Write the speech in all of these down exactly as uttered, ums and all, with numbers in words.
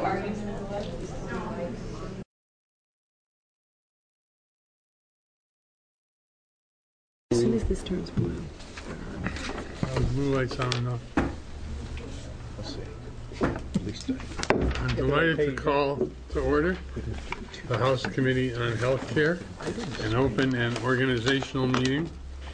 As soon as this turns blue. Uh, blue light's on enough. Let's see. At least I... I'm delighted to call to order the House Committee on Health Care, an open and organizational meeting,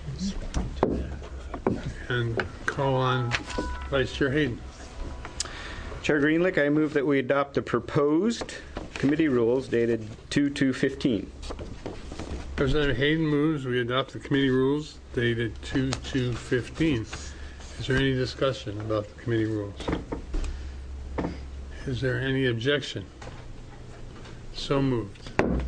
and call on Vice Chair Hayden. Chair Greenlick, I move that we adopt the proposed committee rules dated two two fifteen. Representative Hayden moves we adopt the committee rules dated two two fifteen. Is there any discussion about the committee rules? Is there any objection? So moved.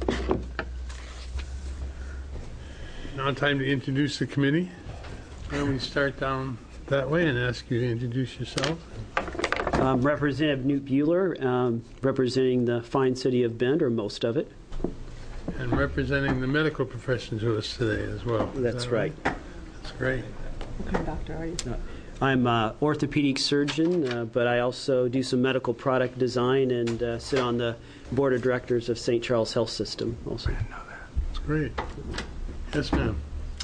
Now time to introduce the committee. Why don't we start down that way and ask you to introduce yourself? Um, Representative Newt Bueller, um, representing the fine city of Bend, or most of it. And representing the medical profession to us today as well. Is That's that right. That's great. What kind of doctor are you? Uh, I'm an orthopedic surgeon, uh, but I also do some medical product design and uh, sit on the board of directors of Saint Charles Health System also. I didn't know that. That's great. Yes, ma'am.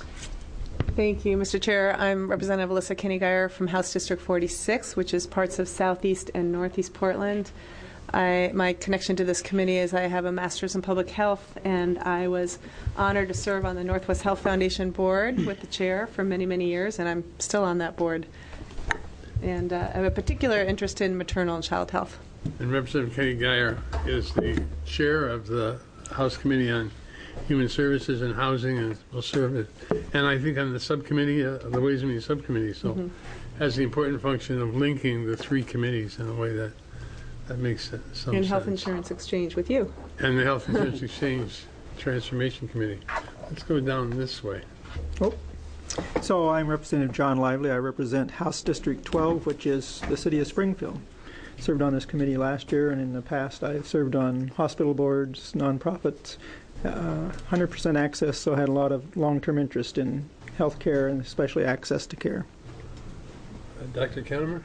Thank you, Mister Chair. I'm Representative Alyssa Kenny-Geyer from House District forty-six, which is parts of Southeast and Northeast Portland. I, my connection to this committee is I have a master's in public health, and I was honored to serve on the Northwest Health Foundation board with the chair for many, many years, and I'm still on that board. And uh, I have a particular interest in maternal and child health. And Representative Kenny-Geyer is the chair of the House Committee on Human Services and Housing, and will serve it. And I think on the subcommittee, uh, the Ways and Means Subcommittee, so mm-hmm. has the important function of linking the three committees in a way that that makes some and sense. And Health Insurance Exchange with you. And the Health Insurance Exchange Transformation Committee. Let's go down this way. Oh. So I'm Representative John Lively. I represent House District twelve, which is the city of Springfield. Served on this committee last year, and in the past I've served on hospital boards, nonprofits, uh, one hundred percent access, so I had a lot of long-term interest in health care and especially access to care. Uh, Doctor Kennemer?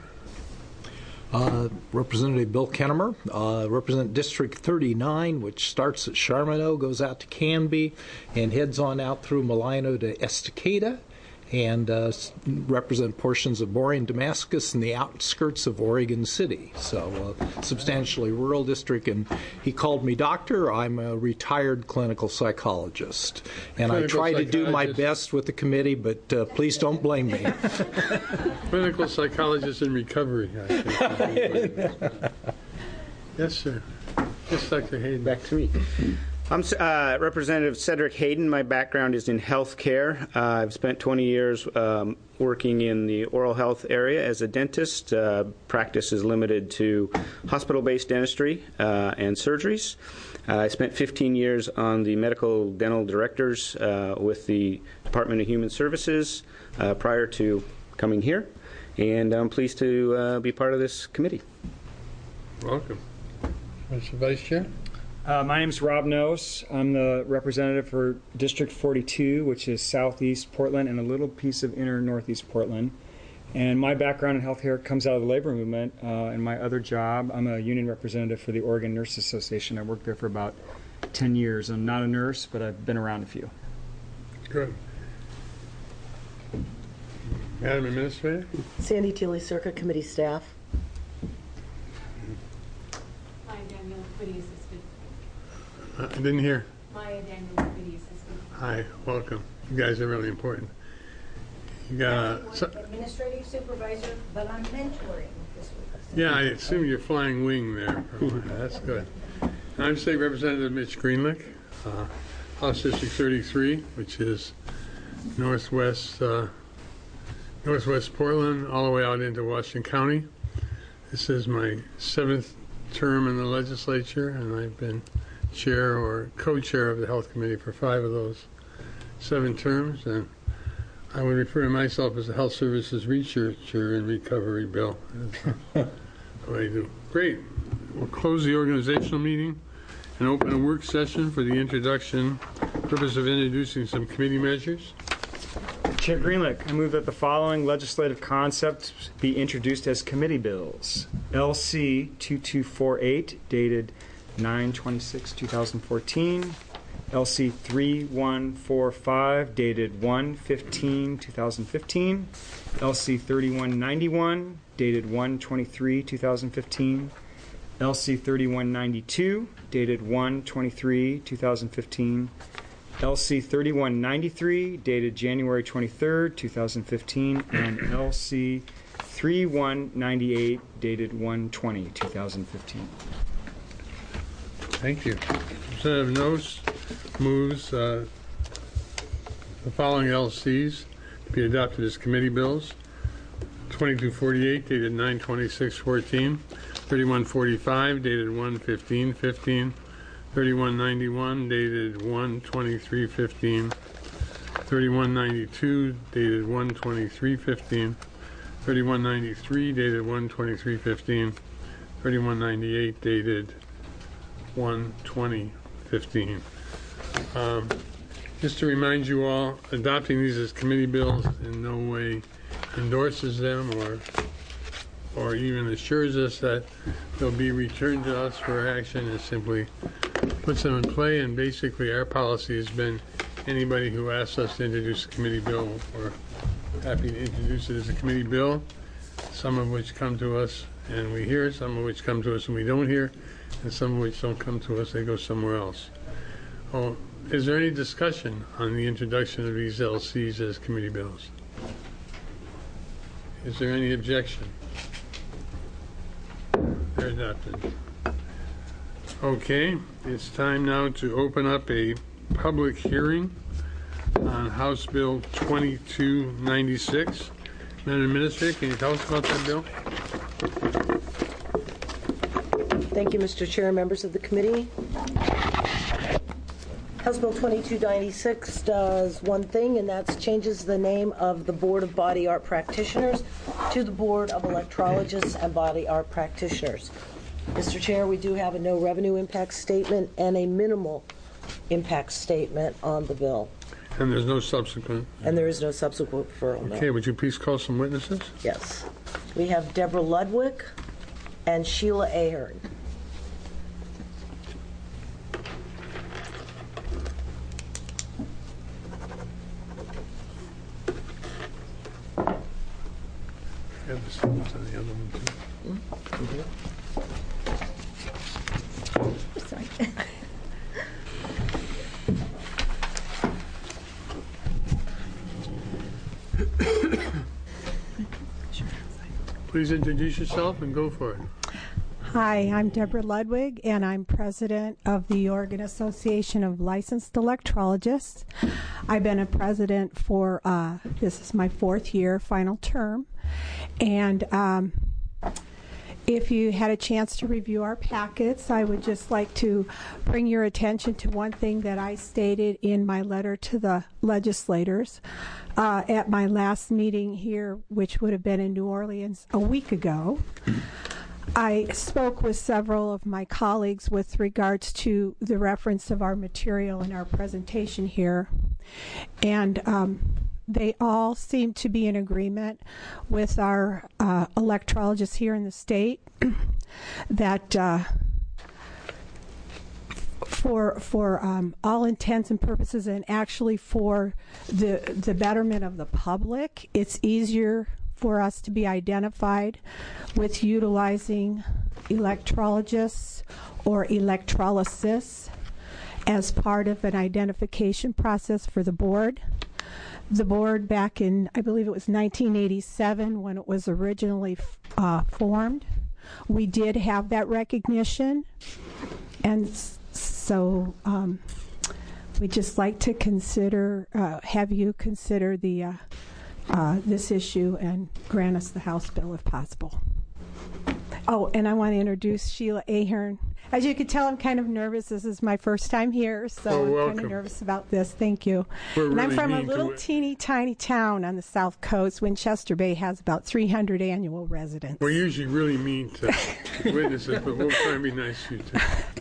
Uh, Representative Bill Kennemer, uh, represent District thirty-nine, which starts at Charminot, goes out to Canby, and heads on out through Malino to Estacada, and uh, represent portions of Boring, Damascus, and the outskirts of Oregon City. So, uh, substantially rural district. And he called me doctor. I'm a retired clinical psychologist, and clinical I try to do my best with the committee, but uh, please don't blame me. Clinical psychologist in recovery, I think. Yes, sir. Yes, Doctor Hayden. Back to me. I'm uh, Representative Cedric Hayden. My background is in health care. Uh, I've spent twenty years um, working in the oral health area as a dentist. Uh, practice is limited to hospital-based dentistry uh, and surgeries. Uh, I spent fifteen years on the medical dental directors uh, with the Department of Human Services uh, prior to coming here, and I'm pleased to uh, be part of this committee. Welcome. Mister Vice Chair? Uh, my name is Rob Nose. I'm the representative for District forty-two, which is southeast Portland and a little piece of inner northeast Portland. And my background in healthcare comes out of the labor movement. Uh, in my other job, I'm a union representative for the Oregon Nurses Association. I worked there for about ten years. I'm not a nurse, but I've been around a few. Good. Madam Administrator? Sandy Teely, Circuit Committee staff. Maya Daniel, Committee Assistant. Uh, I didn't hear. Maya Daniel, Committee Assistant. Hi, welcome. You guys are really important. You got I'm so, administrative supervisor, but I'm mentoring this week. Yeah, I assume you're flying wing there. That's good. I'm State Representative Mitch Greenlick, uh, House District thirty-three, which is northwest uh, northwest Portland, all the way out into Washington County. This is my seventh term in the legislature, and I've been chair or co-chair of the Health Committee for five of those seven terms, and I would refer to myself as a health services researcher in recovery, Bill. That's what I do. Great. We'll close the organizational meeting and open a work session for the introduction, purpose of introducing some committee measures. Chair Greenlick, I move that the following legislative concepts be introduced as committee bills. L C twenty-two forty-eight, dated nine twenty-six two thousand fourteen. L C thirty-one forty-five, dated one fifteen two thousand fifteen. L C thirty-one ninety-one, dated one twenty-three two thousand fifteen. L C thirty-one ninety-two, dated one twenty-three two thousand fifteen. L C thirty-one ninety-three, dated January twenty-third two thousand fifteen, and L C thirty-one ninety-eight, dated one twenty two thousand fifteen. Thank you. Representative Knauss moves uh, the following L Cs to be adopted as committee bills. twenty-two forty-eight, dated nine twenty-six fourteen. thirty-one forty-five, dated one fifteen fifteen. thirty-one ninety-one, dated one twenty-three fifteen. thirty-one ninety-two, dated one twenty-three fifteen. thirty-one ninety-three, dated one twenty-three fifteen. thirty-one ninety-eight, dated one twenty fifteen. Um, just to remind you all, adopting these as committee bills in no way endorses them or or even assures us that they'll be returned to us for action. It simply puts them in play, and basically our policy has been anybody who asks us to introduce a committee bill, we're happy to introduce it as a committee bill, some of which come to us and we hear, some of which come to us and we don't hear, and some of which don't come to us, they go somewhere else. Oh, is there any discussion on the introduction of these L Cs as committee bills? Is there any objection? They're adopted. Okay, it's time now to open up a public hearing on House Bill twenty-two ninety-six. Madam Administrator, can you tell us about that bill? Thank you, Mister Chair, members of the committee. House Bill twenty-two ninety-six does one thing, and that's changes the name of the Board of Body Art Practitioners to the Board of Electrologists and Body Art Practitioners. Mister Chair, we do have a no revenue impact statement and a minimal impact statement on the bill. And there's no subsequent? And there is no subsequent referral. Okay, no. would you please call some witnesses? Yes. We have Deborah Ludwig and Sheila Ahern. Yeah, the same as on the other one, too. Mm-hmm. Sorry. Please introduce yourself and go for it. Hi, I'm Deborah Ludwig, and I'm president of the Oregon Association of Licensed Electrologists. I've been a president for, uh, this is my fourth year, final term, and um, if you had a chance to review our packets, I would just like to bring your attention to one thing that I stated in my letter to the legislators uh, at my last meeting here, which would have been in New Orleans a week ago. I spoke with several of my colleagues with regards to the reference of our material in our presentation here, and um, they all seem to be in agreement with our uh, electrologists here in the state that uh, for for um, all intents and purposes, and actually for the the betterment of the public, it's easier for us to be identified with utilizing electrologists or electrolysis as part of an identification process for the board. The board, back in, I believe it was nineteen eighty-seven when it was originally uh, formed, we did have that recognition, and so um, we'd just like to consider, uh, have you consider the uh, Uh, this issue and grant us the House bill if possible. Oh, and I want to introduce Sheila Ahern. As you can tell, I'm kind of nervous. This is my first time here, so Oh, I'm welcome. kind of nervous about this. Thank you. We're and I'm really from a mean to little it. teeny tiny town on the south coast. Winchester Bay has about three hundred annual residents. We're usually really mean to witnesses, but we'll try and be nice to you, too.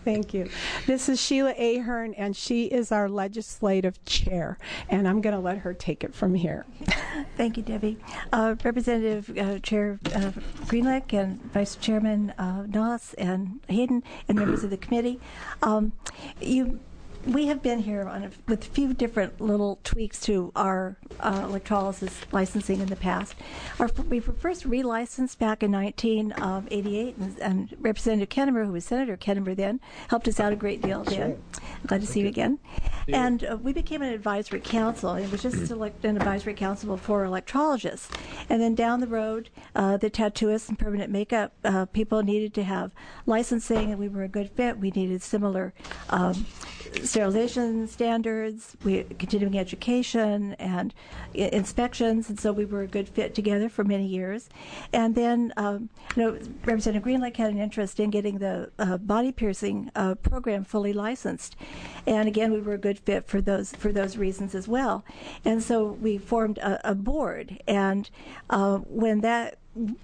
Thank you. This is Sheila Ahern, and she is our legislative chair, and I'm going to let her take it from here. Thank you, Debbie. Uh, Representative uh, Chair uh, Greenlick and Vice Chairman uh, Noss and Hayden and members of the committee, um, you. We have been here on a, with a few different little tweaks to our uh, electrolysis licensing in the past. Our, we were first relicensed back in nineteen eighty-eight, and, and Representative Kennemer, who was Senator Kennemer then, helped us out a great deal then. Right. Glad to see you again. Yeah. And uh, we became an advisory council. It was just select an advisory council for electrologists. And then down the road, uh, the tattooists and permanent makeup uh, people needed to have licensing, and we were a good fit. We needed similar um, sterilization standards, we continuing education, and I- inspections, and so we were a good fit together for many years. And then, um, you know, Representative Greenlick had an interest in getting the uh, body piercing uh, program fully licensed, and again, we were a good fit for those for those reasons as well. And so we formed a, a board, and uh, when that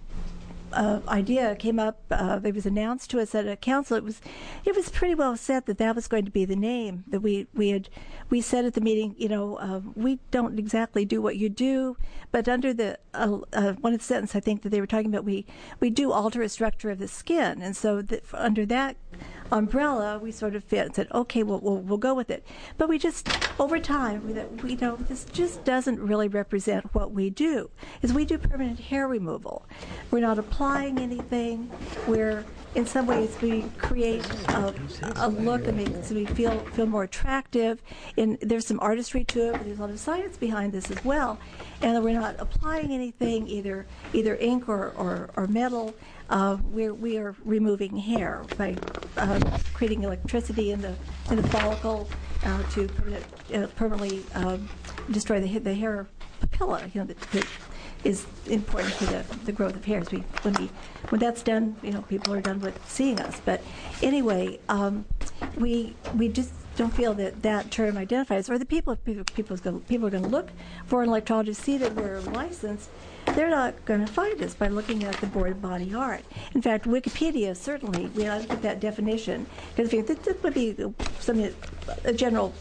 Uh, idea came up, uh, it was announced to us at a council. It was, it was pretty well set that that was going to be the name that we we had. We said at the meeting, you know, uh, we don't exactly do what you do, but under the uh, uh, one of the sentence, I think that they were talking about, we we do alter a structure of the skin, and so that under that umbrella, we sort of fit and said, okay, we'll, we'll we'll go with it. But we just over time, we, we know this just doesn't really represent what we do. Is we do permanent hair removal. We're not applying anything. We're in some ways we create a, a look that makes me feel feel more attractive. And there's some artistry to it, but there's a lot of science behind this as well. And we're not applying anything, either either ink or or, or metal. Uh, we're we are removing hair by uh, creating electricity in the in the follicle uh, to permanent, uh, permanently um, destroy the the hair papilla. You know that, that is important to the, the growth of hairs. We when we when that's done, you know, people are done with seeing us. But anyway, um, we we just don't feel that that term identifies, or the people people people's gonna, people are going to look for an electrologist, see that we're licensed. They're not going to find us by looking at the Board of Body Art. In fact, Wikipedia certainly, we ought to get that definition, because if this would be something that a general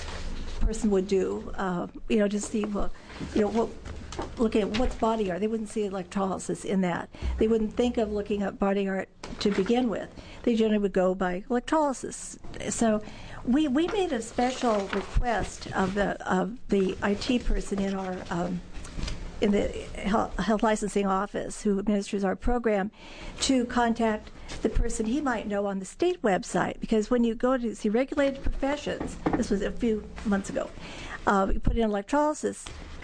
person would do, uh, you know, just see, well, you know, what. Looking at what's body art, they wouldn't see electrolysis in that. They wouldn't think of looking at body art to begin with. They generally would go by electrolysis. So we we made a special request of the of the I T person in our um, in the health, health licensing office who administers our program to contact the person he might know on the state website, because when you go to see regulated professions, this was a few months ago, uh, you put in electrolysis.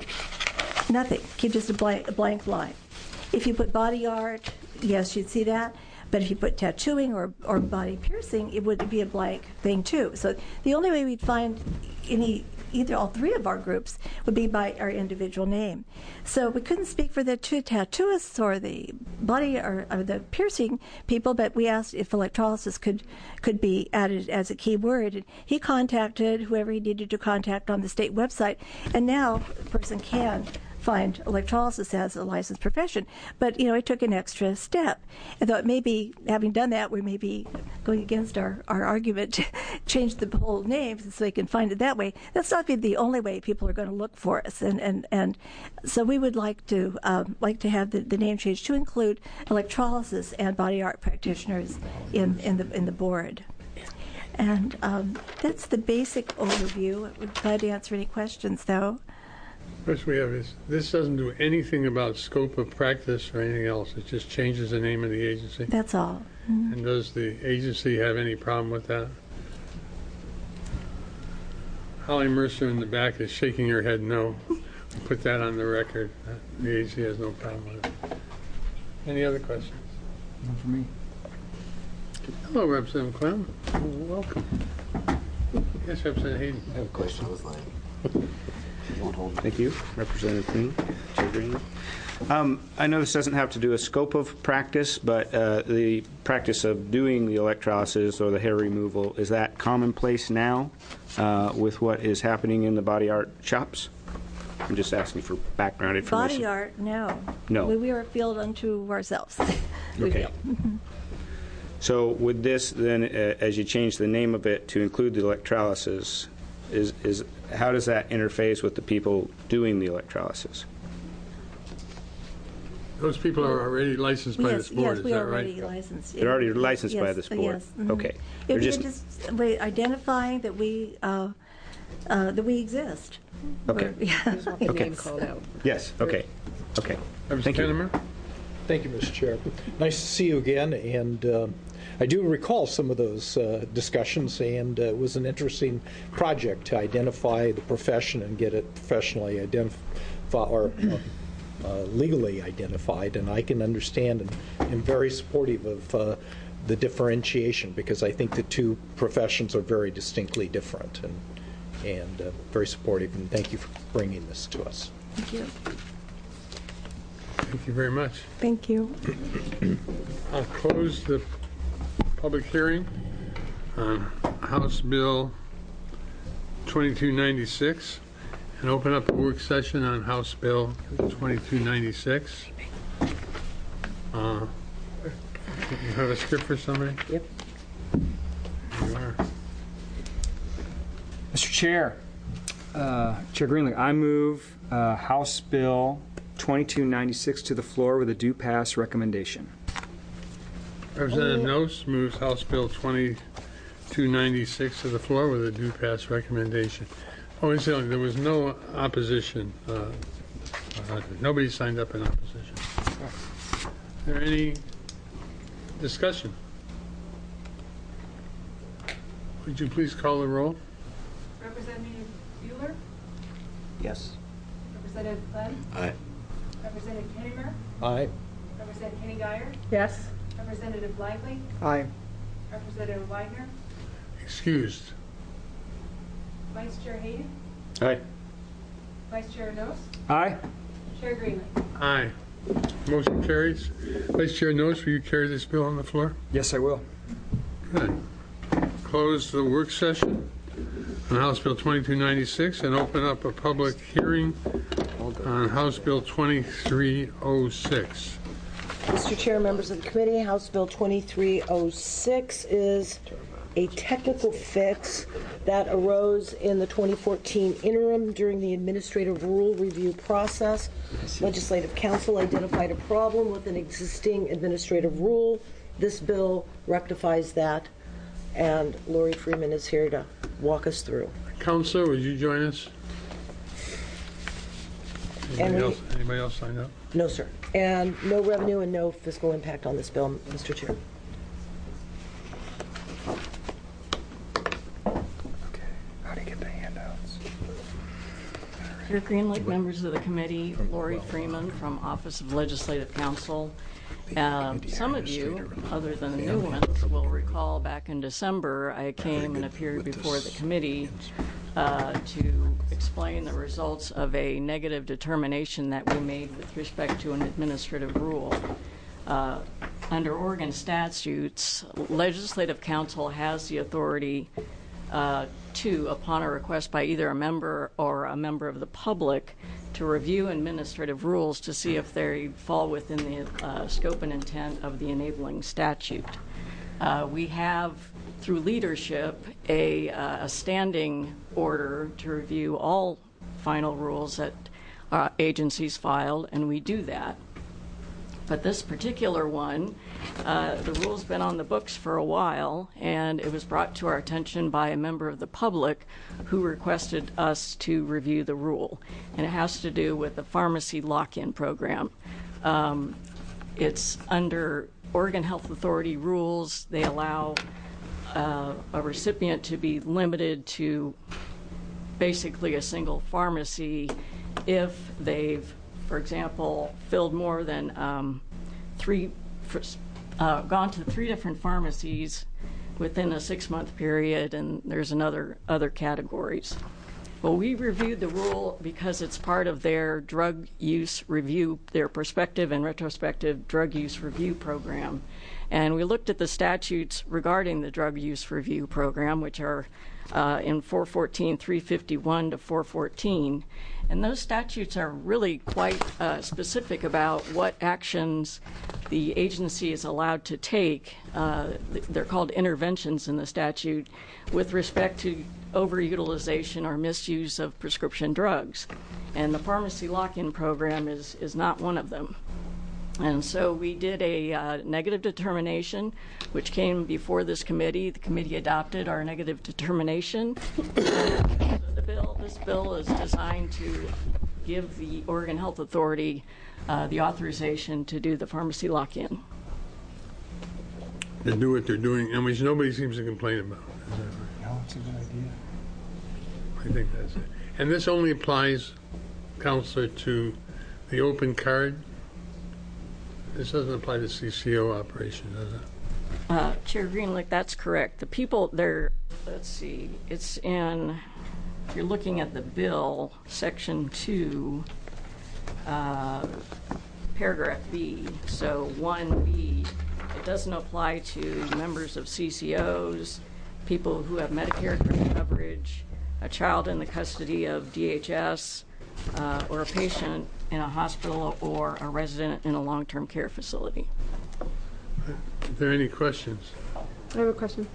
Nothing. Keep just a blank, a blank line. If you put body art, yes, you'd see that. But if you put tattooing or, or body piercing, it would be a blank thing too. So the only way we'd find any, either all three of our groups would be by our individual name. So we couldn't speak for the two tattooists or the body or, or the piercing people, but we asked if electrolysis could could be added as a key word. And he contacted whoever he needed to contact on the state website, and now a person can find electrolysis as a licensed profession. But, you know, it took an extra step. And thought maybe, having done that, we may be going against our, our argument to change the whole name so they can find it that way. That's not the only way people are going to look for us. And, and, and so we would like to um, like to have the, the name changed to include electrolysis and body art practitioners in, in, the, in the board. And um, that's the basic overview. I would glad to answer any questions, though. First we have is, this doesn't do anything about scope of practice or anything else. It just changes the name of the agency. That's all. Mm-hmm. And does the agency have any problem with that? Holly Mercer in the back is shaking her head no. Put that on the record. The agency has no problem with it. Any other questions? None for me. Hello, Representative Clem. Welcome. Yes, Representative Hayden. I have a question. Thank you, Representative Green, Chair Green. Um, I know this doesn't have to do a scope of practice, but uh, the practice of doing the electrolysis or the hair removal, is that commonplace now uh, with what is happening in the body art shops? I'm just asking for background information. Body art, no. No. We, we are a field unto ourselves. we Okay. feel. Mm-hmm. So with this, then, uh, as you change the name of it to include the electrolysis, is, is how does that interface with the people doing the electrolysis? Those people are already licensed by yes, this board, yes, is we that are right? already licensed. They're already licensed yes, by this board? Yes. Mm-hmm. Okay. It, They're we're just, just we're identifying that we uh, uh, that we exist. okay. We're- yeah. Just want the Okay. name called out. Yes, okay. Okay. Representative Thank you. Kennemer? Thank you, Mister Chair. Nice to see you again, and uh, I do recall some of those uh, discussions, and uh, it was an interesting project to identify the profession and get it professionally identified or uh, uh, legally identified, and I can understand and am very supportive of uh, the differentiation because I think the two professions are very distinctly different, and, and uh, very supportive, and thank you for bringing this to us. Thank you. Thank you very much. Thank you. I'll close the public hearing on House Bill twenty-two ninety-six and open up a work session on House Bill twenty-two ninety-six. Uh, you have a script for somebody? Yep. Here you are. Mister Chair, uh, Chair Greenlee, I move uh, House Bill twenty-two ninety-six to the floor with a due pass recommendation. Representative Noce moves House Bill twenty-two ninety-six to the floor with a due pass recommendation. Oh, incidentally, there was no opposition. Uh, uh, nobody signed up in opposition. Is there any discussion? Would you please call the roll? Representative Bueller? Yes. Representative Glenn? Aye. Representative Kennemer? Aye. Representative Kenny Geyer? Yes. Representative Lively? Aye. Representative Widener? Excused. Vice Chair Hayden? Aye. Vice Chair Noce? Aye. Chair Greenlee? Aye. Motion carries. Vice Chair Noce, will you carry this bill on the floor? Yes, I will. Good. Close the work session on House Bill twenty-two ninety-six and open up a public hearing on House Bill twenty-three oh six. Mister Chair, members of the committee, House Bill twenty-three oh six is a technical fix that arose in the twenty fourteen interim during the administrative rule review process. Legislative Council identified a problem with an existing administrative rule. This bill rectifies that, and Lori Freeman is here to walk us through. Counselor, would you join us? And Anybody we- else, anybody else signed up? No, sir. And no revenue and no fiscal impact on this bill, Mister Chair. How do you get the handouts? Chair Greenlee, members of the committee, Lori Freeman from Office of Legislative Counsel. Um, some of you, other than the new ones, will recall back in December I came and appeared before the committee uh, to explain the results of a negative determination that we made with respect to an administrative rule. Uh, under Oregon statutes, Legislative Counsel has the authority uh, to, upon a request by either a member or a member of the public, to review administrative rules to see if they fall within the uh, scope and intent of the enabling statute. Uh, we have, through leadership, a, uh, a standing order to review all final rules that uh, agencies filed, and we do that. But this particular one, uh, the rule's been on the books for a while, and it was brought to our attention by a member of the public who requested us to review the rule. And it has to do with the pharmacy lock-in program. Um, it's under Oregon Health Authority rules. They allow uh, a recipient to be limited to basically a single pharmacy if they've, for example, filled more than um, three, uh, gone to three different pharmacies within a six-month period, and there's another other categories. Well, we reviewed the rule because it's part of their drug use review, their prospective and retrospective drug use review program, and we looked at the statutes regarding the drug use review program, which are uh, in four fourteen three fifty-one to four fourteen, And those statutes are really quite uh, specific about what actions the agency is allowed to take. Uh, they're called interventions in the statute with respect to overutilization or misuse of prescription drugs. And the pharmacy lock-in program is, is not one of them. And so we did a uh, negative determination, which came before this committee. The committee adopted our negative determination. the bill, this bill is designed to give the Oregon Health Authority uh, the authorization to do the pharmacy lock-in. To do what they're doing, and which nobody seems to complain about. Is that right? No, it's a good idea. I think that's it. And this only applies, Counselor, to the open card? This doesn't apply to C C O operations, does it? Uh, Chair Greenlick, that's correct. The people, they're, let's see, it's in, if you're looking at the bill, section two, uh, paragraph B, so one B, it doesn't apply to members of C C Os, people who have Medicare coverage, a child in the custody of D H S, uh, or a patient in a hospital or a resident in a long-term care facility. Are there any questions? I have a question.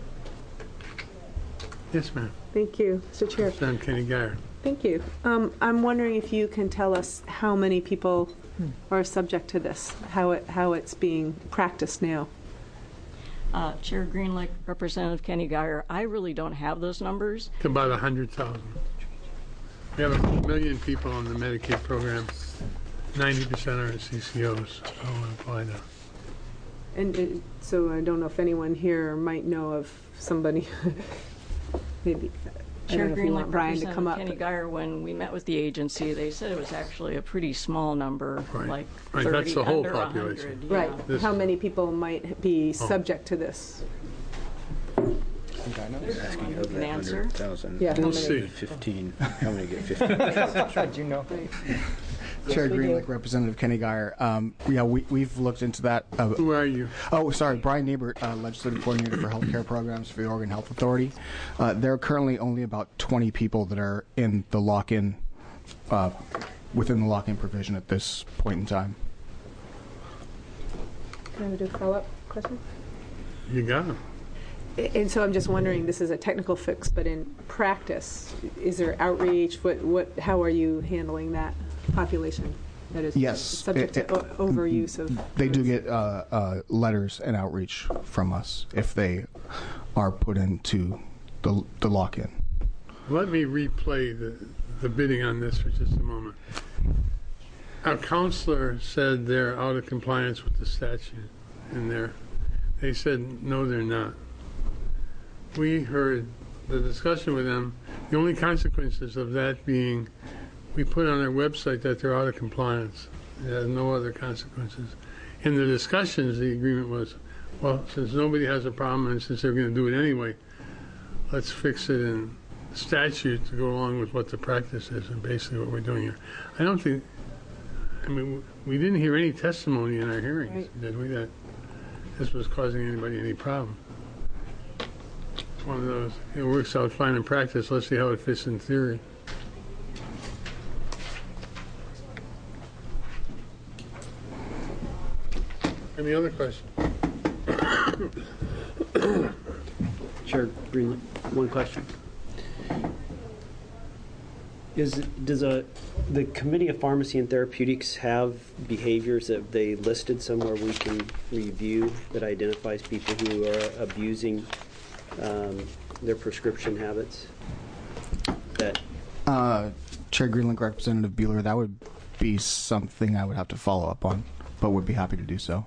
Yes, ma'am. Thank you, Mister Chair. Representative Kenny Geyer. Thank you. Um, I'm wondering if you can tell us how many people are subject to this, how it how it's being practiced now. Uh, Chair Greenlick, Representative Kenny Geyer, I really don't have those numbers. It's about one hundred thousand. We have a million people on the Medicaid program. ninety percent are C C Os, so I want to find out. And it, so I don't know if anyone here might know of somebody, maybe, I Chair don't know if you want Greenlick, Brian to come Representative up. Kenny Geyer, when we met with the agency, they said it was actually a pretty small number, Right. like Right, thirty, that's the whole under population. one hundred. Yeah. Right, This- how many people might be Oh. subject to this? Someone who can answer. Yeah, how We'll many? see. fifteen. How many get fifteen? Do you know? Chair we do. Greenlick, Representative Kenny Geyer. Um, yeah, we, we've looked into that. Uh, Who are you? oh, sorry, Brian Niebert, uh, Legislative Coordinator for Healthcare Programs for the Oregon Health Authority. Uh, there are currently only about twenty people that are in the lock-in, uh, within the lock-in provision at this point in time. Can I do a follow-up question? You got him. And so I'm just wondering, this is a technical fix, but in practice, is there outreach? What, what, how are you handling that population that is Yes, subject it- to o- overuse of? They do get uh, uh, letters and outreach from us if they are put into the, the lock-in. Let me replay the, the bidding on this for just a moment. Our counselor said they're out of compliance with the statute, and they're, they said, no, they're not. We heard the discussion with them. The only consequences of that being we put on our website that they're out of compliance. It has no other consequences. In the discussions, the agreement was, well, since nobody has a problem and since they're going to do it anyway, let's fix it in statute to go along with what the practice is and basically what we're doing here. I don't think, I mean, we didn't hear any testimony in our hearings, Right. did we, that this was causing anybody any problem? It's one of those, it works out fine in practice, let's see how it fits in theory. Any other questions? Chair Greenlight, one question. Is does a the Committee of Pharmacy and Therapeutics have behaviors that they listed somewhere we can review that identifies people who are abusing um, their prescription habits? That Uh, Chair Greenlick, Representative Bueller, that would be something I would have to follow up on, but would be happy to do so.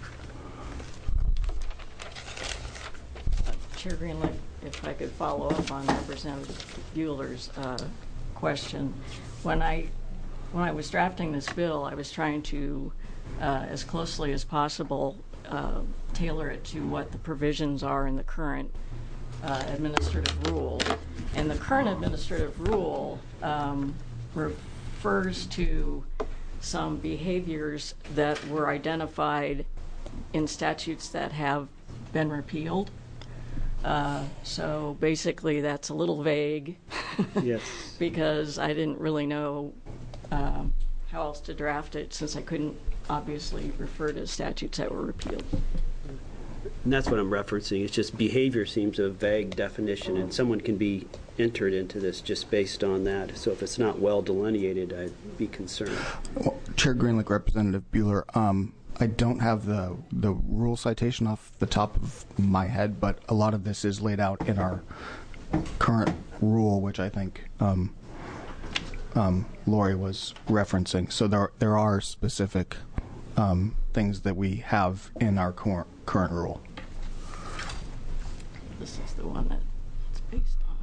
Chair Greenlick, if I could follow up on Representative Bueller's uh, question. When I when I was drafting this bill, I was trying to, uh, as closely as possible, uh, tailor it to what the provisions are in the current uh, administrative rule. And the current administrative rule um, refers to some behaviors that were identified in statutes that have been repealed. Uh, so basically, that's a little vague. Yes. Because I didn't really know um, how else to draft it, since I couldn't obviously refer to statutes that were repealed. And that's what I'm referencing. It's just behavior seems a vague definition, and someone can be entered into this just based on that. So if it's not well delineated, I'd be concerned. Well, Chair Greenlick, Representative Bueller, um, I don't have the the rule citation off the top of my head, but a lot of this is laid out in our current rule, which I think um, um, Lori was referencing. So there there are specific um, things that we have in our current current rule. This is the one that it's based on.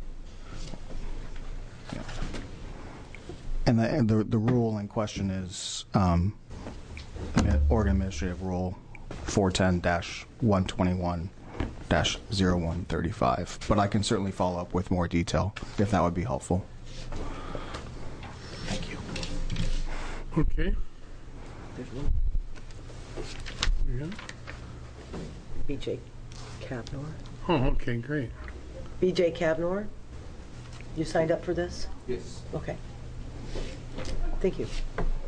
Yeah. And the and the, the rule in question is um, Oregon Administrative Rule four ten dash one twenty-one dash zero one thirty-five. But I can certainly follow up with more detail if that would be helpful. Thank you. Okay. Yeah. B J Kavnor. Oh, okay, great. B J Kavnor, you signed up for this? Yes. Okay. Thank you.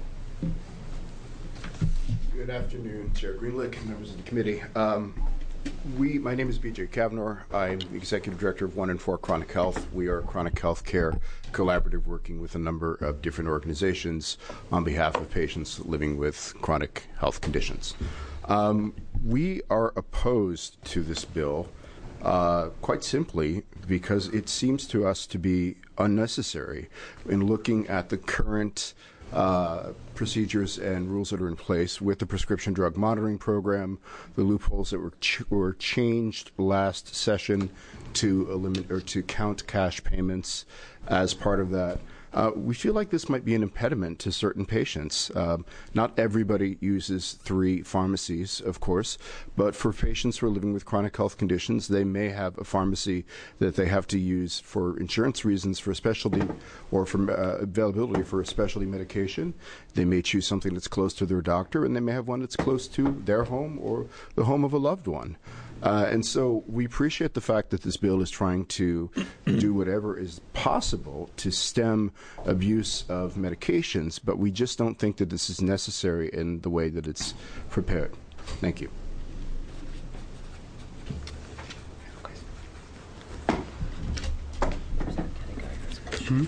Good afternoon, Chair Greenlick, members of the committee. Um, we, my name is B J Kavnor. I'm Executive Director of One in Four Chronic Health. We are a chronic health care collaborative working with a number of different organizations on behalf of patients living with chronic health conditions. Um, we are opposed to this bill uh, quite simply because it seems to us to be unnecessary in looking at the current uh, procedures and rules that are in place with the prescription drug monitoring program, the loopholes that were ch- were changed last session to eliminate or to count cash payments as part of that. Uh, we feel like this might be an impediment to certain patients. Um, not everybody uses three pharmacies, of course, but for patients who are living with chronic health conditions, they may have a pharmacy that they have to use for insurance reasons for a specialty or for uh, availability for a specialty medication. They may choose something that's close to their doctor, and they may have one that's close to their home or the home of a loved one. Uh, and so we appreciate the fact that this bill is trying to do whatever is possible to stem abuse of medications, but we just don't think that this is necessary in the way that it's prepared. Thank you. Hmm?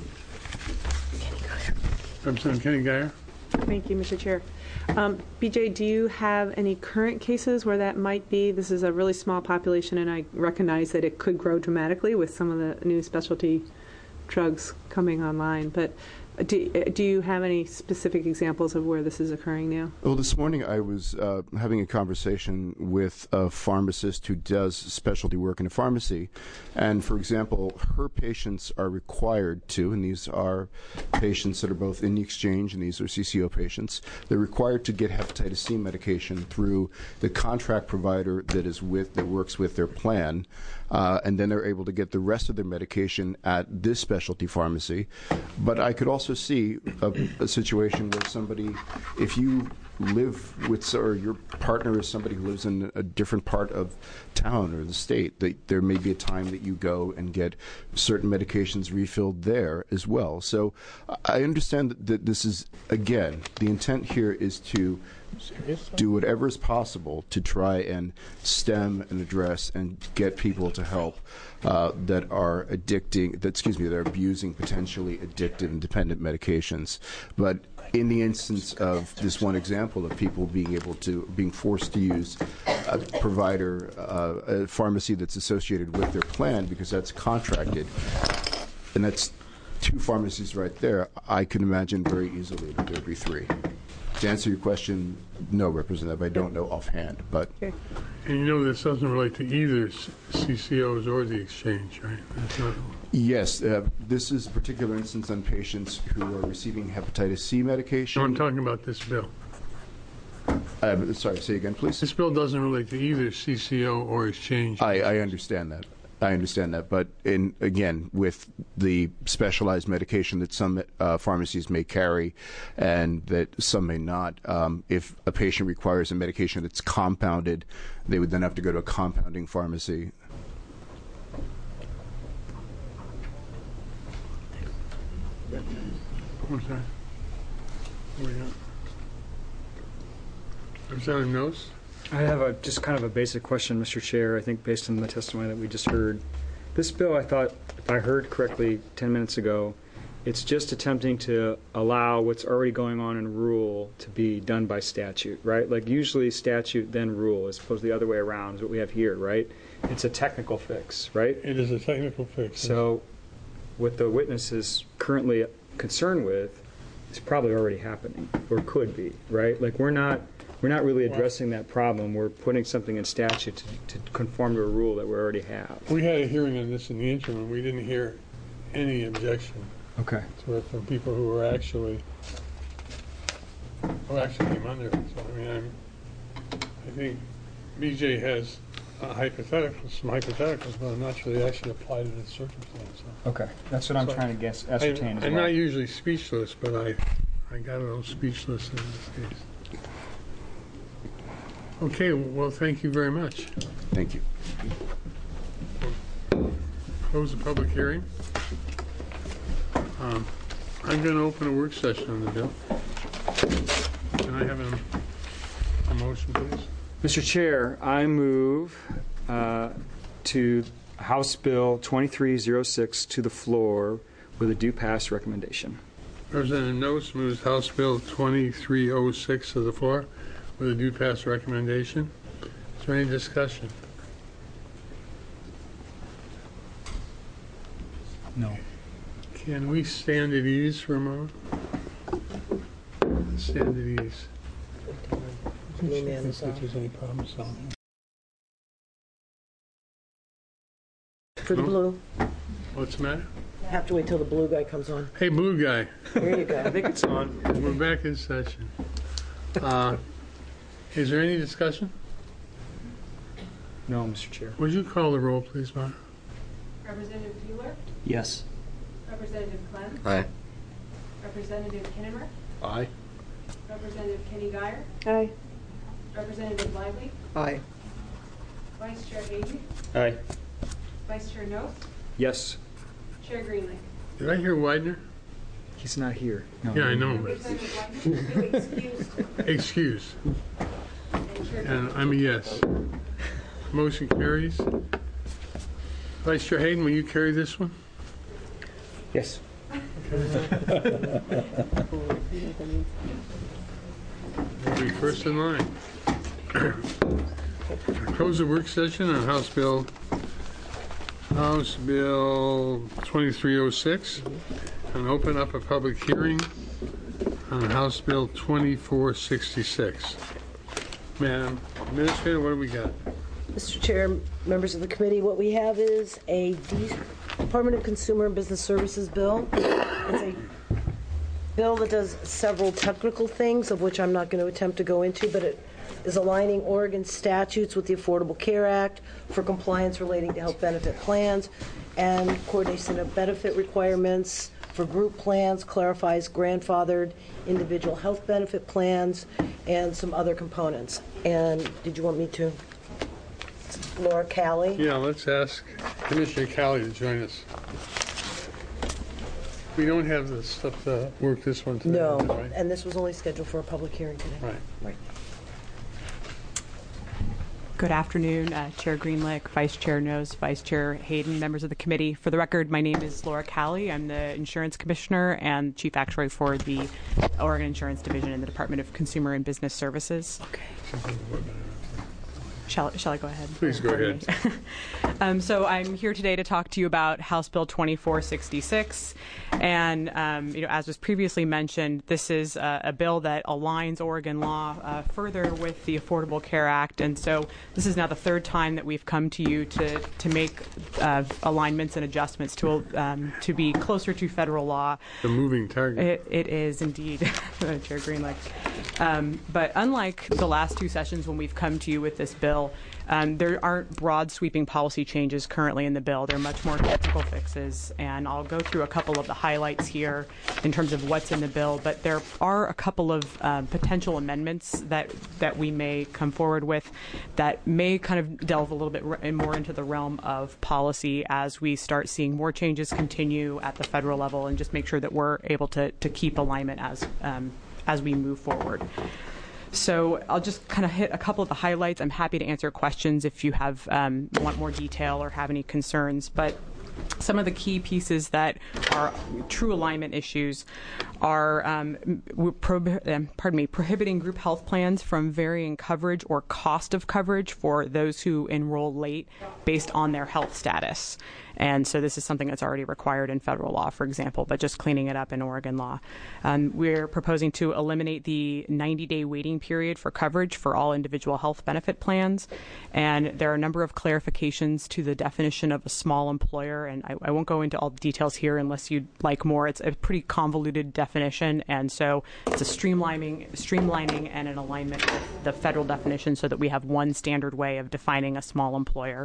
Representative Kenny Geyer. Thank you, Mister Chair. Um, B J, do you have any current cases where that might be? This is a really small population, and I recognize that it could grow dramatically with some of the new specialty drugs coming online. But do, do you have any specific examples of where this is occurring now? Well, this morning I was uh, having a conversation with a pharmacist who does specialty work in a pharmacy. And, for example, her patients are required to, and these are patients that are both in the exchange, and these are C C O patients, they're required to get hepatitis C medication through the contract provider that is with, that works with their plan. Uh, and then they're able to get the rest of their medication at this specialty pharmacy. But I could also see a, a situation where somebody, if you live with, or your partner is somebody who lives in a different part of town or the state, that there may be a time that you go and get certain medications refilled there as well. So I understand that this is, again, the intent here is to do whatever is possible to try and stem and address and get people to help uh, that are addicting, that, excuse me, that are abusing potentially addictive and dependent medications. But in the instance of this one example of people being able to, being forced to use a provider, uh, a pharmacy that's associated with their plan because that's contracted, and that's two pharmacies right there, I can imagine very easily that there'd be three. To answer your question, no, Representative, I don't know offhand, but... And you know this doesn't relate to either C C Os or the exchange, right? That's not... Yes, uh, this is a particular instance on patients who are receiving hepatitis C medication. No, I'm talking about this bill. Uh, sorry, say again, please. This bill doesn't relate to either C C O or exchange. I, I understand that. I understand that, but in again, with the specialized medication that some uh, pharmacies may carry and that some may not, um, if a patient requires a medication that's compounded, they would then have to go to a compounding pharmacy. What's that? Where we at? Representative Knowles? I have a just kind of a basic question, Mister Chair. I think based on the testimony that we just heard, this bill, I thought, if I heard correctly ten minutes ago, it's just attempting to allow what's already going on in rule to be done by statute, right? Like usually statute then rule, as opposed to the other way around is what we have here, right? It's a technical fix, right? It is a technical fix. So what the witness is currently concerned with is probably already happening, or could be, right? Like we're not we're not really addressing that problem. We're putting something in statute to, to conform to a rule that we already have. We had a hearing on this in the interim, and we didn't hear any objection Okay. to it from people who were actually who actually came under it. So I mean, I'm, I think B J has uh, hypotheticals, some hypotheticals, but I'm not sure they actually applied to this circumstance. So. Okay. That's what I'm So trying to guess, ascertain I, as I'm well. not usually speechless, but I, I got a little speechless in this case. Okay, well, thank you very much. Thank you. Close the public hearing. Um, I'm going to open a work session on the bill. Can I have a, a motion, please? Mister Chair, I move uh, to House Bill twenty-three oh six to the floor with a due pass recommendation. Representative Knowles moves House Bill twenty-three oh six to the floor with a due pass recommendation. Is there any discussion? No. Can we stand at ease for a moment? Stand at ease. If there's any problems on For the blue. What's the matter? Have to wait till the blue guy comes on. Hey, blue guy. There you go. I think it's on. We're back in session. Uh, is there any discussion? No, Mister Chair. Would you call the roll, please, Mark? Representative Bueller, Yes. Representative Clem, Aye. Representative Kinnemer, Aye. Representative Kenny Geyer, Aye. Representative Lively, Aye. Vice Chair Hayden, Aye. Vice Chair Knowles, Yes. Chair Greenley. Did I hear Widener? He's not here. No. Yeah, I know, but Representative Widener, excused, excuse. and Chair And I'm a yes. Motion carries. Vice Chair Hayden, will you carry this one? Yes. We'll be first in line. Close the work session on House Bill House Bill twenty-three oh six and open up a public hearing on House Bill twenty-four sixty-six. Madam Administrator, what do we got? Mister Chair, members of the committee, what we have is a D- Department of Consumer and Business Services bill. It's a bill that does several technical things, of which I'm not going to attempt to go into, but it is aligning Oregon statutes with the Affordable Care Act for compliance relating to health benefit plans and coordination of benefit requirements for group plans, clarifies grandfathered individual health benefit plans, and some other components. And did you want me to? Laura Callie. Yeah, let's ask Commissioner Callie to join us. We don't have the stuff to work this one today, No, right? and this was only scheduled for a public hearing today. Right. Right. Good afternoon, uh, Chair Greenlick, Vice Chair Knowles, Vice Chair Hayden, members of the committee. For the record, my name is Laura Callie. I'm the Insurance Commissioner and Chief Actuary for the Oregon Insurance Division in the Department of Consumer and Business Services. Okay. Shall, shall I go ahead? Please go ahead. um, so I'm here today to talk to you about House Bill twenty-four sixty-six. And, um, you know, as was previously mentioned, this is uh, a bill that aligns Oregon law uh, further with the Affordable Care Act. And so this is now the third time that we've come to you to, to make uh, alignments and adjustments to, um, to be closer to federal law. The moving target. It, it is indeed, Chair Greenlick. Um, but unlike the last two sessions when we've come to you with this bill, Um, there aren't broad sweeping policy changes currently in the bill. They're much more technical fixes, and I'll go through a couple of the highlights here in terms of what's in the bill, but there are a couple of um, potential amendments that, that we may come forward with that may kind of delve a little bit re- more into the realm of policy as we start seeing more changes continue at the federal level, and just make sure that we're able to, to keep alignment as, um, as we move forward. So I'll just kind of hit a couple of the highlights. I'm happy to answer questions if you have um, want more detail or have any concerns. But some of the key pieces that are true alignment issues are um, prohib- um, pardon me, prohibiting group health plans from varying coverage or cost of coverage for those who enroll late based on their health status. And so this is something that's already required in federal law, for example, but just cleaning it up in Oregon law. Um, we're proposing to eliminate the ninety-day waiting period for coverage for all individual health benefit plans. And there are a number of clarifications to the definition of a small employer. And I, I won't go into all the details here unless you'd like more. It's a pretty convoluted definition. And so it's a streamlining, streamlining and an alignment with the federal definition so that we have one standard way of defining a small employer.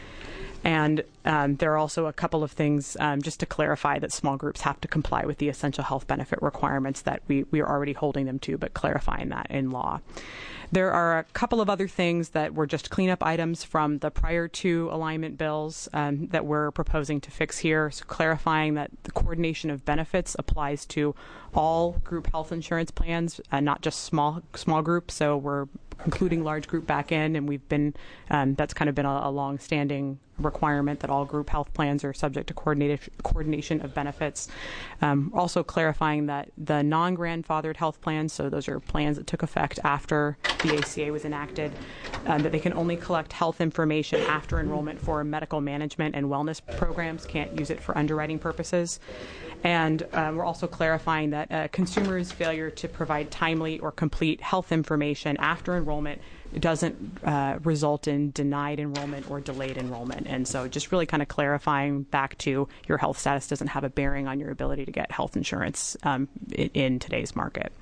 And um, there are also a couple of things um, just to clarify that small groups have to comply with the essential health benefit requirements that we, we are already holding them to, but clarifying that in law. There are a couple of other things that were just cleanup items from the prior two alignment bills um, that we're proposing to fix here. So clarifying that the coordination of benefits applies to all group health insurance plans, uh, not just small small groups. So we're including large group back in, and we've been um, that's kind of been a, a long-standing requirement that all group health plans are subject to coordinated coordination of benefits. Um, also clarifying that the non-grandfathered health plans, so those are plans that took effect after the A C A was enacted, um, that they can only collect health information after enrollment for medical management and wellness programs, can't use it for underwriting purposes. And um, we're also clarifying that uh, consumers' failure to provide timely or complete health information after enrollment doesn't uh, result in denied enrollment or delayed enrollment. And so just really kind of clarifying back to your health status doesn't have a bearing on your ability to get health insurance um, in, in today's market.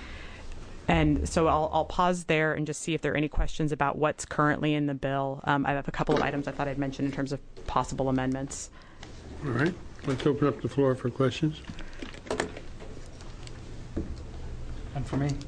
And so I'll, I'll pause there and just see if there are any questions about what's currently in the bill. Um, I have a couple of items I thought I'd mention in terms of possible amendments. All right. Let's open up the floor for questions. And for me?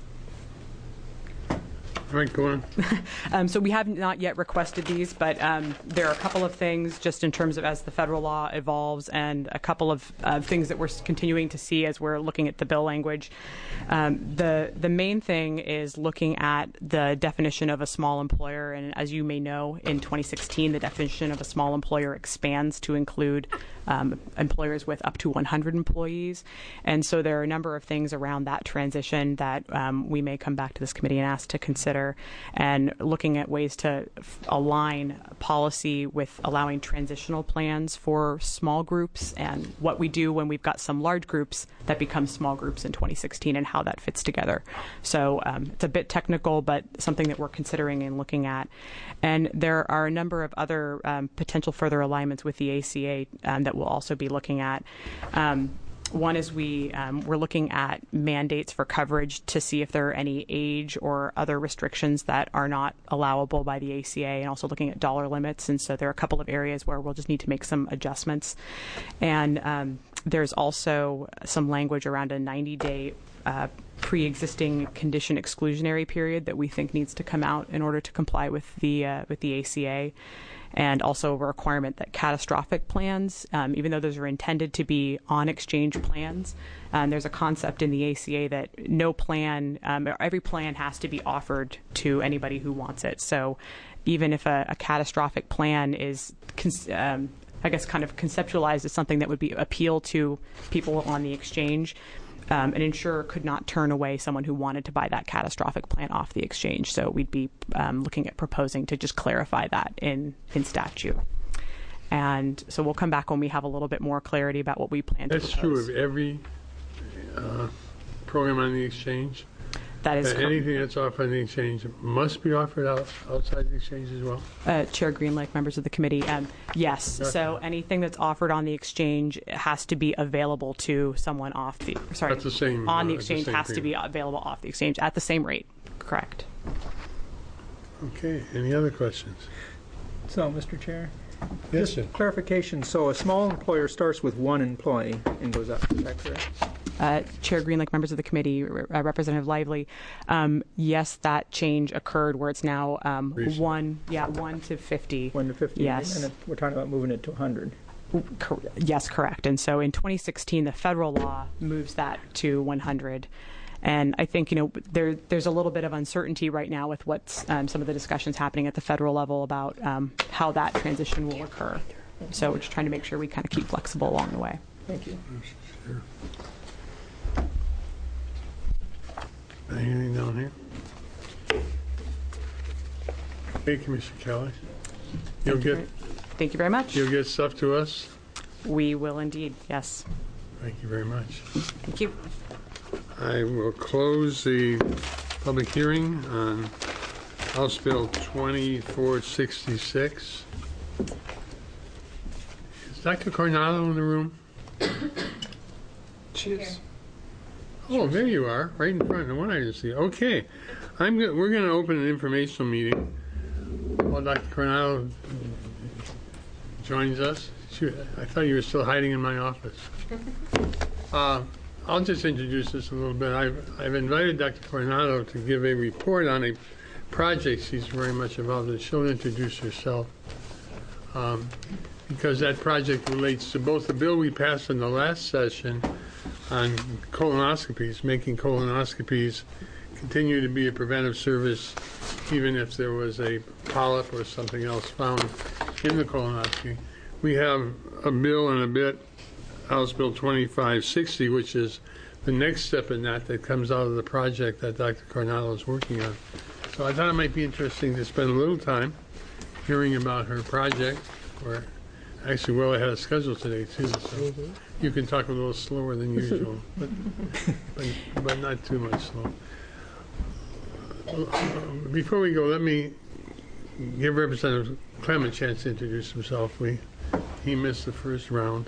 All right, go on. um, so we have not yet requested these, but um, there are a couple of things just in terms of as the federal law evolves, and a couple of uh, things that we're continuing to see as we're looking at the bill language. Um, the the main thing is looking at the definition of a small employer, and as you may know, in twenty sixteen, the definition of a small employer expands to include um, employers with up to one hundred employees, and so there are a number of things around that transition that um, we may come back to this committee and ask to consider. And looking at ways to f- align policy with allowing transitional plans for small groups, and what we do when we've got some large groups that become small groups in twenty sixteen and how that fits together. So um, it's a bit technical, but something that we're considering and looking at. And there are a number of other um, potential further alignments with the A C A um, that we'll also be looking at. Um, One is we, um, we're looking at mandates for coverage to see if there are any age or other restrictions that are not allowable by the A C A, and also looking at dollar limits. And so there are a couple of areas where we'll just need to make some adjustments. And um, there's also some language around a ninety-day uh, pre-existing condition exclusionary period that we think needs to come out in order to comply with the uh, with the A C A. And also a requirement that catastrophic plans, um, even though those are intended to be on-exchange plans, um, there's a concept in the A C A that no plan, um, every plan has to be offered to anybody who wants it. So even if a, a catastrophic plan is, um, I guess, kind of conceptualized as something that would be appeal to people on the exchange, Um, an insurer could not turn away someone who wanted to buy that catastrophic plan off the exchange. So we'd be um, looking at proposing to just clarify that in, in statute. And so we'll come back when we have a little bit more clarity about what we plan to That's propose. true of every uh, program on the exchange? That is uh, correct. Anything that's offered on the exchange must be offered out, outside the exchange as well? Uh, Chair Greenlake, members of the committee, um, yes. Okay. So anything that's offered on the exchange has to be available to someone off the, sorry, That's the same, on the uh, the exchange same has to be premium. available off the exchange at the same rate. Correct. Okay, any other questions? So, Mister Chair? Yes, Just sir. clarification, so a small employer starts with one employee and goes up, is that correct? Uh, Chair Greenlick, members of the committee, uh, Representative Lively, um, yes, that change occurred where it's now um, one, yeah, one to fifty. One to fifty. Yes. And if we're talking about moving it to one hundred. Cor- yes, correct. And so in twenty sixteen, the federal law moves that to one hundred. And I think, you know, there there's a little bit of uncertainty right now with what's um, some of the discussions happening at the federal level about um, how that transition will occur. So we're just trying to make sure we kind of keep flexible along the way. Thank you. Sure. Anything down here? Hey, Commissioner Kelly. You'll Thank you get. very- Thank you very much. You'll get stuff to us. We will indeed. Yes. Thank you very much. Thank you. I will close the public hearing on House Bill twenty-four sixty-six. Is Doctor Coronado in the room? Cheers. Oh, there you are, right in front. No wonder I didn't see. Okay, I'm. Go- we're going to open an informational meeting while Doctor Coronado joins us. Shoot, I thought you were still hiding in my office. Uh, I'll just introduce this a little bit. I've, I've invited Doctor Coronado to give a report on a project she's very much involved in. She'll introduce herself um, because that project relates to both the bill we passed in the last session on colonoscopies, making colonoscopies continue to be a preventive service even if there was a polyp or something else found in the colonoscopy. We have a bill in a bit, House Bill twenty-five sixty, which is the next step in that that comes out of the project that Doctor Coronado is working on. So I thought it might be interesting to spend a little time hearing about her project. We're actually well ahead of schedule today, too, so you can talk a little slower than usual, but, but, but not too much slow. Before we go, let me give Representative Clem a chance to introduce himself. We, he missed the first round.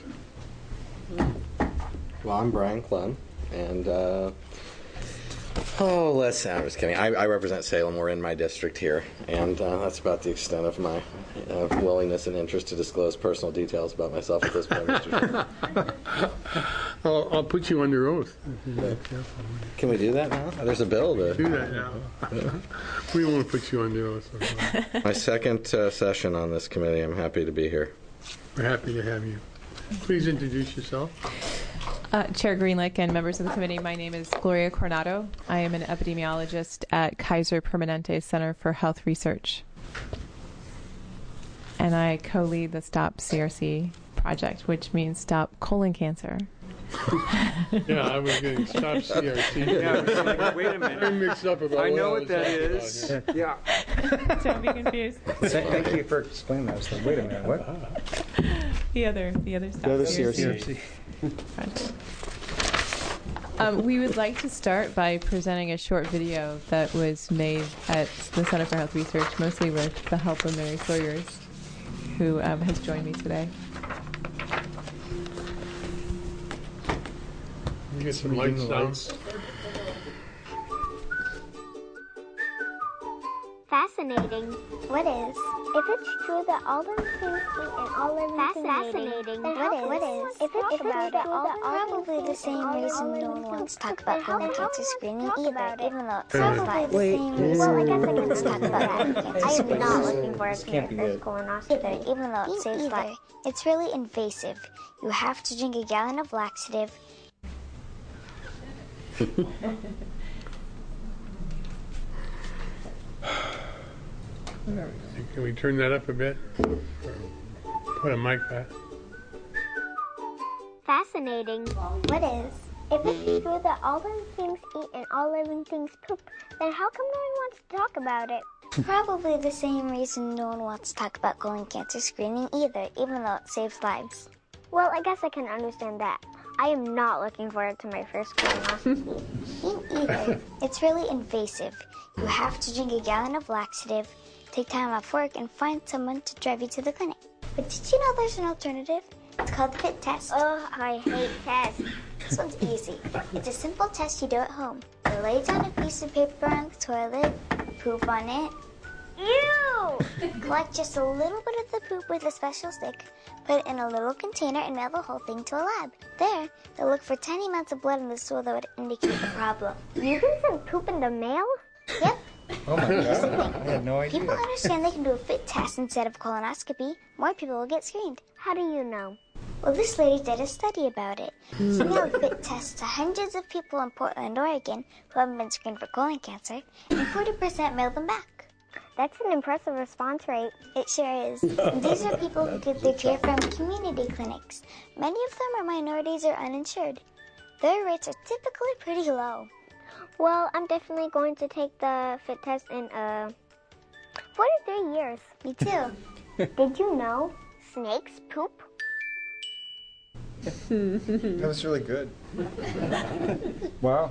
Well, I'm Brian Clem, and uh, oh, listen, I'm just kidding. I, I represent Salem. We're in my district here, and uh, that's about the extent of my uh, willingness and interest to disclose personal details about myself at this point, Mister Chairman. I'll, I'll put you under oath. Okay. Can we do that now? There's a bill to do that now. We won't put you under oath. My second uh, session on this committee. I'm happy to be here. We're happy to have you. Please introduce yourself. Uh, Chair Greenlick and members of the committee, my name is Gloria Coronado. I am an epidemiologist at Kaiser Permanente Center for Health Research. And I co-lead the Stop C R C project, which means Stop Colon Cancer. Yeah, I was getting Stop C R C. Yeah, I was like, wait a minute. I'm mixed up about I know what, what that is. Yeah. Don't be confused. Thank you for explaining that. I was like, wait a minute, what? The other, the other Stop The other C R C. C R C. Um, we would like to start by presenting a short video that was made at the Center for Health Research, mostly with the help of Mary Sawyers, who um, has joined me today. You get some lights down. Fascinating. What is? If it's true that all the things eat and all living things fascinating. Then what is? What is? If it's true that all probably the same reason no one wants to talk about colon cancer screening either, even though it's probably the Wait, same reason. Well, I guess I can let's talk about colon cancer I am screening. not looking forward to my Can't be first good. colonoscopy. Either, even though it saves life. It's really invasive. You have to drink a gallon of laxative. Can we turn that up a bit? Put a mic back. Fascinating. What is? If it's true that all living things eat and all living things poop, then how come no one wants to talk about it? Probably the same reason no one wants to talk about colon cancer screening either, even though it saves lives. Well, I guess I can understand that. I am not looking forward to my first colonoscopy. Me either. It's really invasive. You have to drink a gallon of laxative, take time off work, and find someone to drive you to the clinic. But did you know there's an alternative? It's called the FIT test. Oh, I hate tests. This one's easy. It's a simple test you do at home. You lay down a piece of paper on the toilet, poop on it, Ew! Collect just a little bit of the poop with a special stick, put it in a little container, and mail the whole thing to a lab. There, they'll look for tiny amounts of blood in the stool that would indicate the problem. You can send poop in the mail? Yep. Oh my god, I had no idea. People understand they can do a fit test instead of colonoscopy. More people will get screened. How do you know? Well, this lady did a study about it. She mailed fit tests to hundreds of people in Portland, Oregon who haven't been screened for colon cancer, and forty percent mailed them back. That's an impressive response rate. It sure is. And these are people who get their care from community clinics. Many of them are minorities or uninsured. Their rates are typically pretty low. Well, I'm definitely going to take the fit test in uh, forty-three years. Me too. Did you know snakes poop? That was really good. Wow.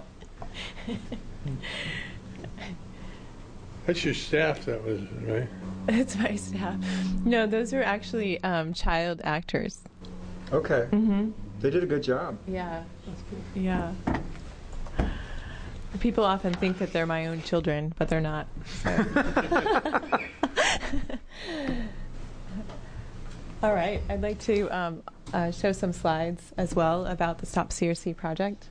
That's your staff, that was, right? It's my staff. No, those are actually um, child actors. Okay. Mm-hmm. They did a good job. Yeah. Yeah. People often think that they're my own children, but they're not. All right. I'd like to um, uh, show some slides as well about the Stop C R C project.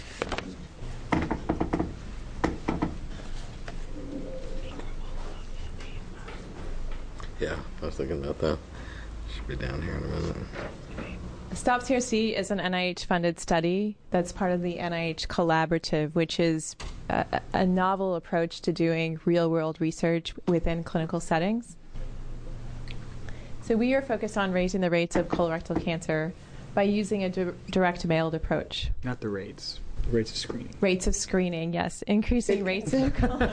Yeah, I was thinking about that. Should be down here in a minute. Stop C R C is an N I H-funded study that's part of the N I H Collaborative, which is a, a novel approach to doing real-world research within clinical settings. So we are focused on raising the rates of colorectal cancer by using a di- direct mailed approach. Not the rates. The rates of screening. Rates of screening, yes. Increasing rates of colon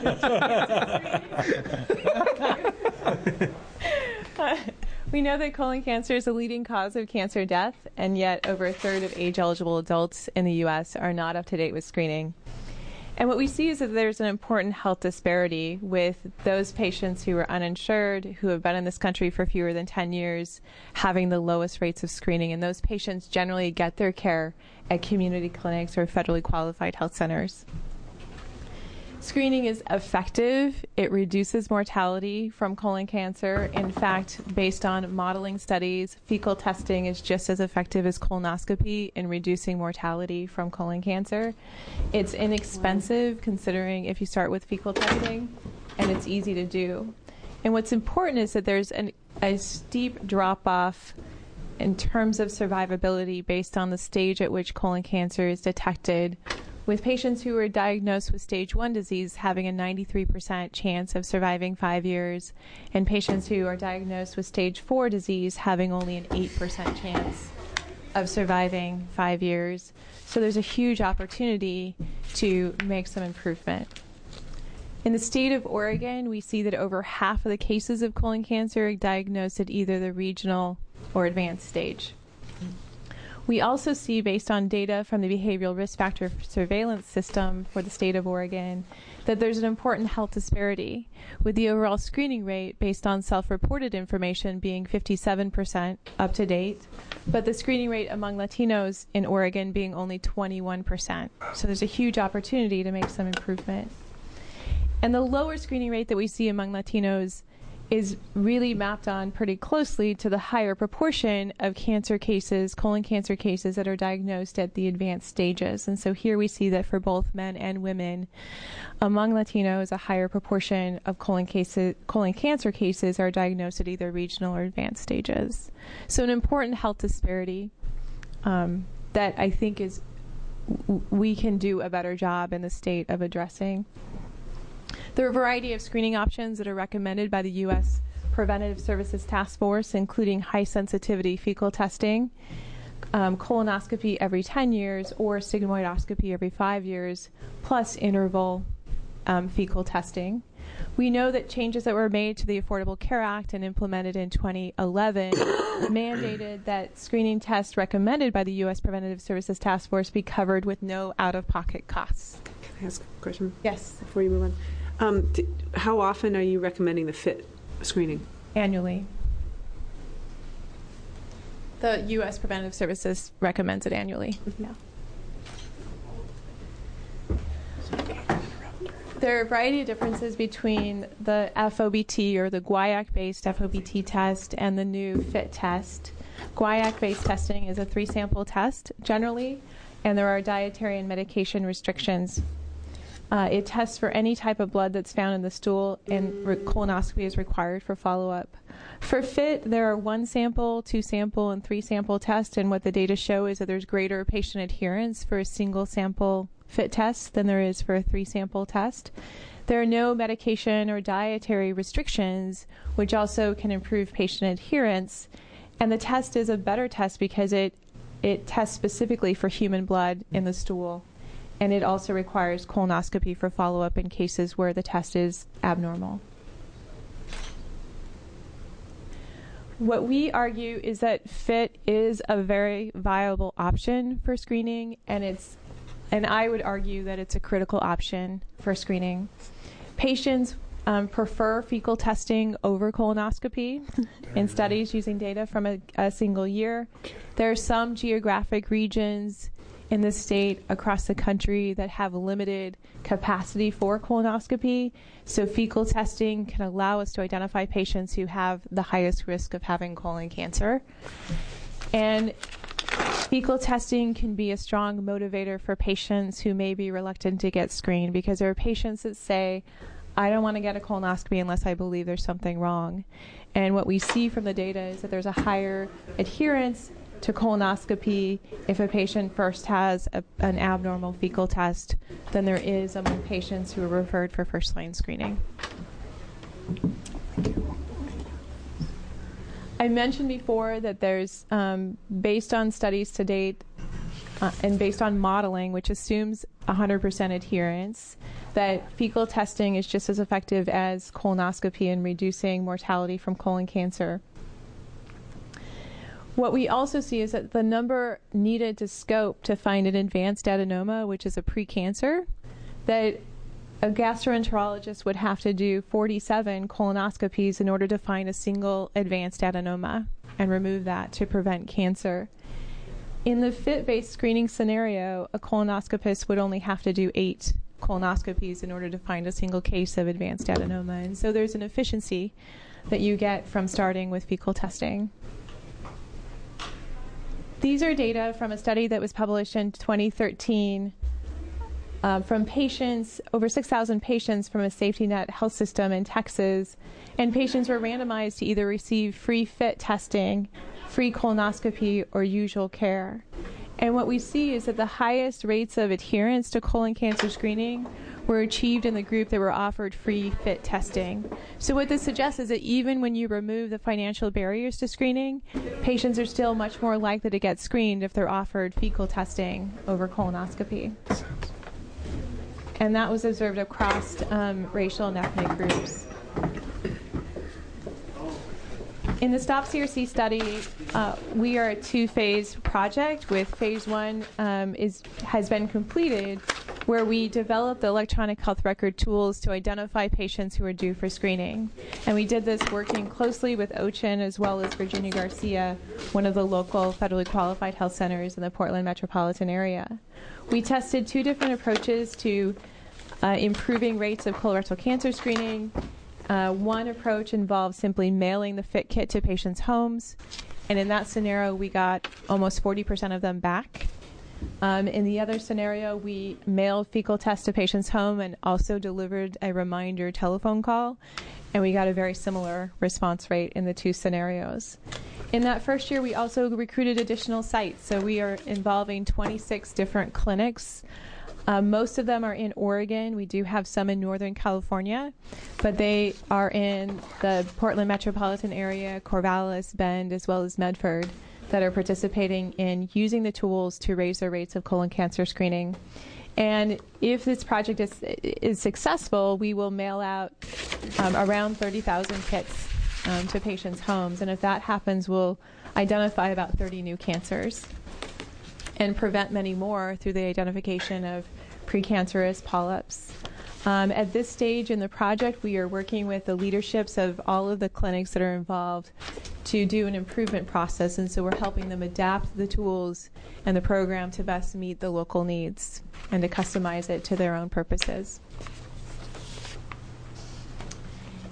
We know that colon cancer is a leading cause of cancer death, and yet over a third of age-eligible adults in the U S are not up to date with screening. And what we see is that there's an important health disparity with those patients who are uninsured, who have been in this country for fewer than ten years, having the lowest rates of screening. And those patients generally get their care at community clinics or federally qualified health centers. Screening is effective. It reduces mortality from colon cancer. In fact, based on modeling studies, fecal testing is just as effective as colonoscopy in reducing mortality from colon cancer. It's inexpensive considering if you start with fecal testing, and it's easy to do. And what's important is that there's an, a steep drop-off in terms of survivability based on the stage at which colon cancer is detected, with patients who are diagnosed with stage one disease having a ninety-three percent chance of surviving five years, and patients who are diagnosed with stage four disease having only an eight percent chance of surviving five years. So there's a huge opportunity to make some improvement. In the state of Oregon, we see that over half of the cases of colon cancer are diagnosed at either the regional or advanced stage. We also see, based on data from the Behavioral Risk Factor Surveillance System for the state of Oregon, that there's an important health disparity, with the overall screening rate based on self-reported information being fifty-seven percent up to date, but the screening rate among Latinos in Oregon being only twenty-one percent. So there's a huge opportunity to make some improvement. And the lower screening rate that we see among Latinos is really mapped on pretty closely to the higher proportion of cancer cases, colon cancer cases that are diagnosed at the advanced stages. And so here we see that for both men and women, among Latinos, a higher proportion of colon cases, colon cancer cases are diagnosed at either regional or advanced stages. So an important health disparity um, that I think is w- we can do a better job in the state of addressing. There are a variety of screening options that are recommended by the U S Preventative Services Task Force, including high-sensitivity fecal testing, um, colonoscopy every ten years, or sigmoidoscopy every five years, plus interval um, fecal testing. We know that changes that were made to the Affordable Care Act and implemented in twenty eleven mandated that screening tests recommended by the U S Preventative Services Task Force be covered with no out-of-pocket costs. Can I ask a question? Yes. Before you move on. Um, th- how often are you recommending the FIT screening? Annually. The U S Preventative Services recommends it annually. Mm-hmm. Yeah. There are a variety of differences between the F O B T, or the guaiac-based F O B T test, and the new FIT test. Guaiac-based testing is a three-sample test, generally, and there are dietary and medication restrictions. Uh, it tests for any type of blood that's found in the stool, and re- colonoscopy is required for follow-up. For FIT, there are one sample, two sample, and three sample tests, and what the data show is that there's greater patient adherence for a single sample FIT test than there is for a three sample test. There are no medication or dietary restrictions, which also can improve patient adherence, and the test is a better test because it it tests specifically for human blood in the stool. And it also requires colonoscopy for follow-up in cases where the test is abnormal. What we argue is that FIT is a very viable option for screening, and it's, and I would argue that it's a critical option for screening. Patients um, prefer fecal testing over colonoscopy in studies using data from a, a single year. There are some geographic regions in the state across the country that have limited capacity for colonoscopy. So fecal testing can allow us to identify patients who have the highest risk of having colon cancer. And fecal testing can be a strong motivator for patients who may be reluctant to get screened, because there are patients that say, I don't want to get a colonoscopy unless I believe there's something wrong. And what we see from the data is that there's a higher adherence to colonoscopy if a patient first has a, an abnormal fecal test than there is among patients who are referred for first-line screening. I mentioned before that there's, um, based on studies to date uh, and based on modeling, which assumes one hundred percent adherence, that fecal testing is just as effective as colonoscopy in reducing mortality from colon cancer. What we also see is that the number needed to scope to find an advanced adenoma, which is a precancer, that a gastroenterologist would have to do forty-seven colonoscopies in order to find a single advanced adenoma and remove that to prevent cancer. In the FIT-based screening scenario, a colonoscopist would only have to do eight colonoscopies in order to find a single case of advanced adenoma. And so there's an efficiency that you get from starting with fecal testing. These are data from a study that was published in twenty thirteen uh, from patients, over six thousand patients from a safety net health system in Texas. And patients were randomized to either receive free FIT testing, free colonoscopy, or usual care. And what we see is that the highest rates of adherence to colon cancer screening were achieved in the group that were offered free FIT testing. So what this suggests is that even when you remove the financial barriers to screening, patients are still much more likely to get screened if they're offered fecal testing over colonoscopy. And that was observed across um, racial and ethnic groups. In the STOP C R C study, uh, we are a two-phase project. With phase one um, is has been completed, where we developed the electronic health record tools to identify patients who are due for screening. And we did this working closely with OCHIN as well as Virginia Garcia, one of the local federally qualified health centers in the Portland metropolitan area. We tested two different approaches to uh, improving rates of colorectal cancer screening. Uh, one approach involved simply mailing the FIT kit to patients' homes, and in that scenario, we got almost forty percent of them back. Um, in the other scenario, we mailed fecal tests to patients' home and also delivered a reminder telephone call, and we got a very similar response rate in the two scenarios. In that first year, we also recruited additional sites, so we are involving twenty-six different clinics. Uh, most of them are in Oregon. We do have some in Northern California, but they are in the Portland metropolitan area, Corvallis, Bend, as well as Medford, that are participating in using the tools to raise their rates of colon cancer screening. And if this project is, is successful, we will mail out um, around thirty thousand kits um, to patients' homes. And if that happens, we'll identify about thirty new cancers and prevent many more through the identification of precancerous polyps. Um, at this stage in the project, we are working with the leaderships of all of the clinics that are involved to do an improvement process, and so we're helping them adapt the tools and the program to best meet the local needs and to customize it to their own purposes.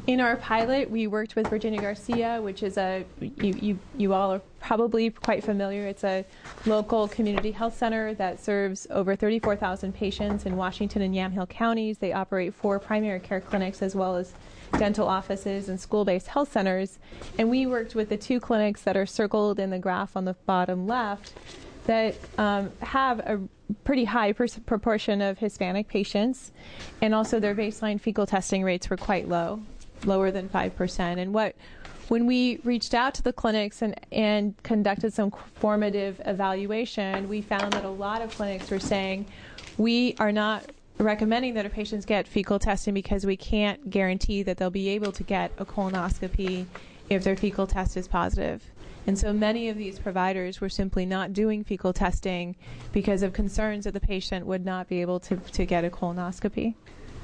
In our pilot, we worked with Virginia Garcia, which is a, you, you, you all are probably quite familiar. It's a local community health center that serves over thirty-four thousand patients in Washington and Yamhill counties. They operate four primary care clinics as well as dental offices and school-based health centers. And we worked with the two clinics that are circled in the graph on the bottom left that um, have a pretty high pers- proportion of Hispanic patients, and also their baseline fecal testing rates were quite low, lower than five percent. And what, when we reached out to the clinics and, and conducted some formative evaluation, we found that a lot of clinics were saying, we are not recommending that our patients get fecal testing because we can't guarantee that they'll be able to get a colonoscopy if their fecal test is positive. And so many of these providers were simply not doing fecal testing because of concerns that the patient would not be able to, to get a colonoscopy.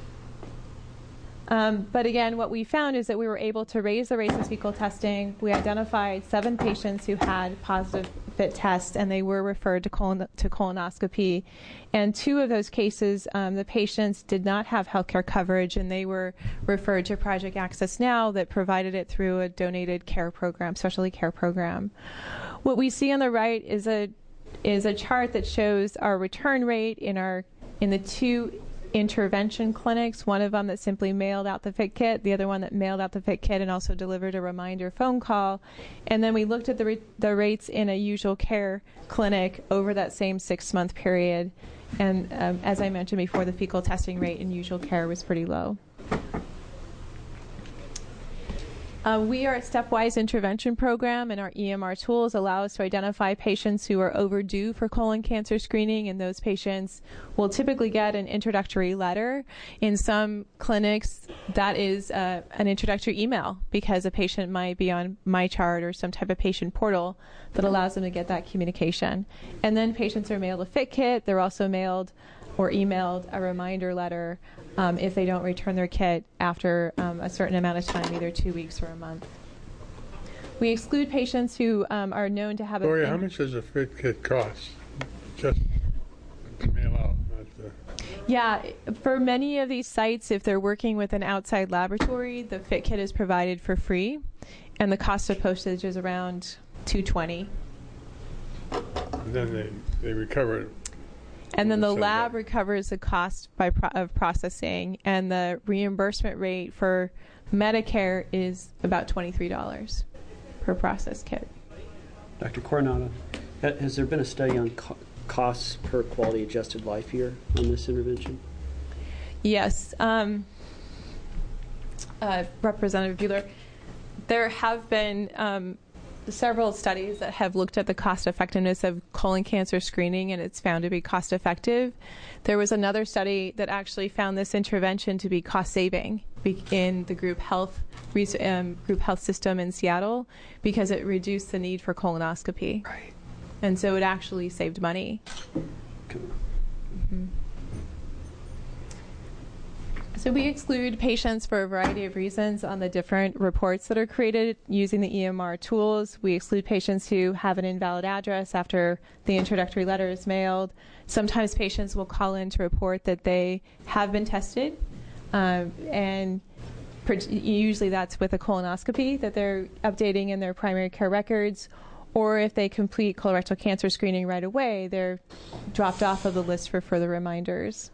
Um, but again, what we found is that we were able to raise the rates of fecal testing. We identified seven patients who had positive FIT tests, and they were referred to, colon- to colonoscopy. And two of those cases, um, the patients did not have healthcare coverage, and they were referred to Project Access Now that provided it through a donated care program, specialty care program. What we see on the right is a is a chart that shows our return rate in our in the two intervention clinics, one of them that simply mailed out the FIT kit, the other one that mailed out the FIT kit and also delivered a reminder phone call. And then we looked at the, re- the rates in a usual care clinic over that same six-month period. And um, as I mentioned before, the fecal testing rate in usual care was pretty low. Uh, we are a stepwise intervention program, and our E M R tools allow us to identify patients who are overdue for colon cancer screening, and those patients will typically get an introductory letter. In some clinics, that is uh, an introductory email because a patient might be on MyChart or some type of patient portal that allows them to get that communication. And then patients are mailed a FIT kit. They're also mailed or emailed a reminder letter um, if they don't return their kit after um, a certain amount of time, either two weeks or a month. We exclude patients who um, are known to have a... Gloria, how much does a FIT kit cost? Just to mail out, not the... Yeah, for many of these sites, if they're working with an outside laboratory, the FIT kit is provided for free, and the cost of postage is around two hundred twenty dollars. And then they, they recover it. And then the lab recovers the cost by pro- of processing, and the reimbursement rate for Medicare is about twenty-three dollars per processed kit. Doctor Coronado, ha- has there been a study on co- costs per quality adjusted life year on this intervention? Yes. Um, uh, Representative Buehler, there have been um, several studies that have looked at the cost effectiveness of colon cancer screening, and it's found to be cost effective. There was another study that actually found this intervention to be cost saving in the group health um, group health system in Seattle because it reduced the need for colonoscopy. Right. And so it actually saved money. Mm-hmm. So we exclude patients for a variety of reasons on the different reports that are created using the E M R tools. We exclude patients who have an invalid address after the introductory letter is mailed. Sometimes patients will call in to report that they have been tested, um, and usually that's with a colonoscopy that they're updating in their primary care records, or if they complete colorectal cancer screening right away, they're dropped off of the list for further reminders.